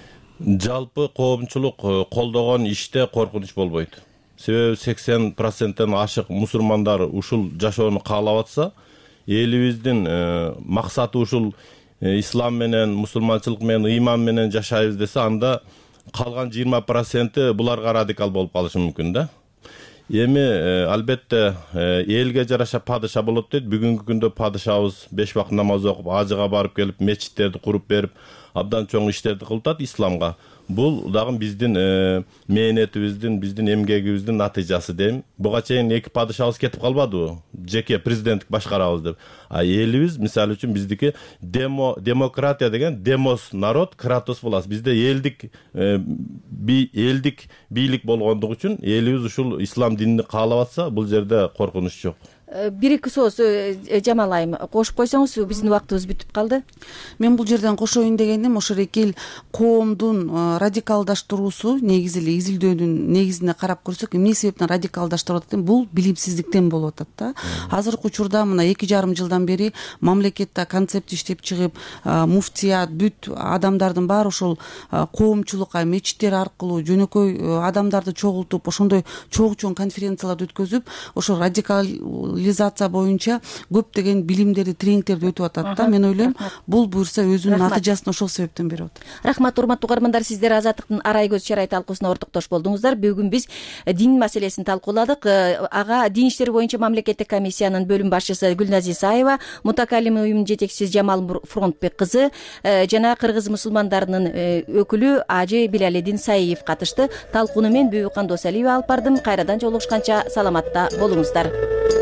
Speaker 21: Жалпы коомчулук колдогон иште коркунуч болбойт. Себеби сексен проценттен ашык мусулмандар ушул жашоону каалап атса, элибиздин максаты ушул ислам менен, мусулманчылык менен, ыйман менен жашайбыз десе, анда калган жыйырма проценти буларга радикал болуп калышы мүмкүн да. Эми албетте элге жараша падыша болот дейт. Бүгүнкү күндө падышабыз беш убакыт намаз окуп, ажыга барып келип, мечиттерди куруп берип, абдан чоң иштерди кылып атат исламга. Бул дагы биздин мээнетибиздин, биздин эмгегибиздин натыйжасы дейм. Буга чейин эки падышабыз кетип калбадыбы? Жеке президенттик башкарабыз деп. А элибиз мисалы үчүн биздики демо демократия деген демос народ, кратос власть. Бизде элдик би элдик бийлик болгондугу үчүн элибиз ушул ислам динини каалап атса, бул жерде коркунуч жок.
Speaker 20: Бир эки сөз Жамал айым кошуп койсоңуз, биздин убактыбыз бүтүп калды.
Speaker 23: Мен бул жерден кошоюн дегеним, ошо эки эл коомдун радикалдаштыруусу негизи эле изилдөөнүн негизине карап көрсөк, эмне себептен радикалдаштырып атат? Бул билимсиздиктен болуп атат да. Азыркы учурда мына эки жарым жылдан бери мамлекетте концепт иштеп чыгып, муфтият, бүт адамдардын баары ошол коомчулукка, мечиттер аркылуу жөнөкөй адамдарды чогултуп, ошондой чогуу конференцияларды өткөзүп, ошол радикал лизация боюнча көптөгөн билимдерди, тренингтерди өтүп атат да. Мен ойлойм, бул буюрса өзүнүн натыйжасын ошол себептен берип атат.
Speaker 20: Рахмат, урматтуу угармандар, сиздер Азаттыктын арай көз чарай талкуусуна ортоктош болдуңуздар. Бүгүн биз дин маселесин талкууладык. Ага дин иштери боюнча мамлекеттик комиссиянын бөлүм башчысы Гүлназ Исаева, Мутакалим уюмунун жетекчиси Жамал Фронтбек кызы жана кыргыз мусулмандарынын өкүлү Ажы Билалидин Саиев катышты. Талкууну мен Бүбүкан Досалиева алып бардым. Кайрадан жолугушканча саламатта болуңуздар.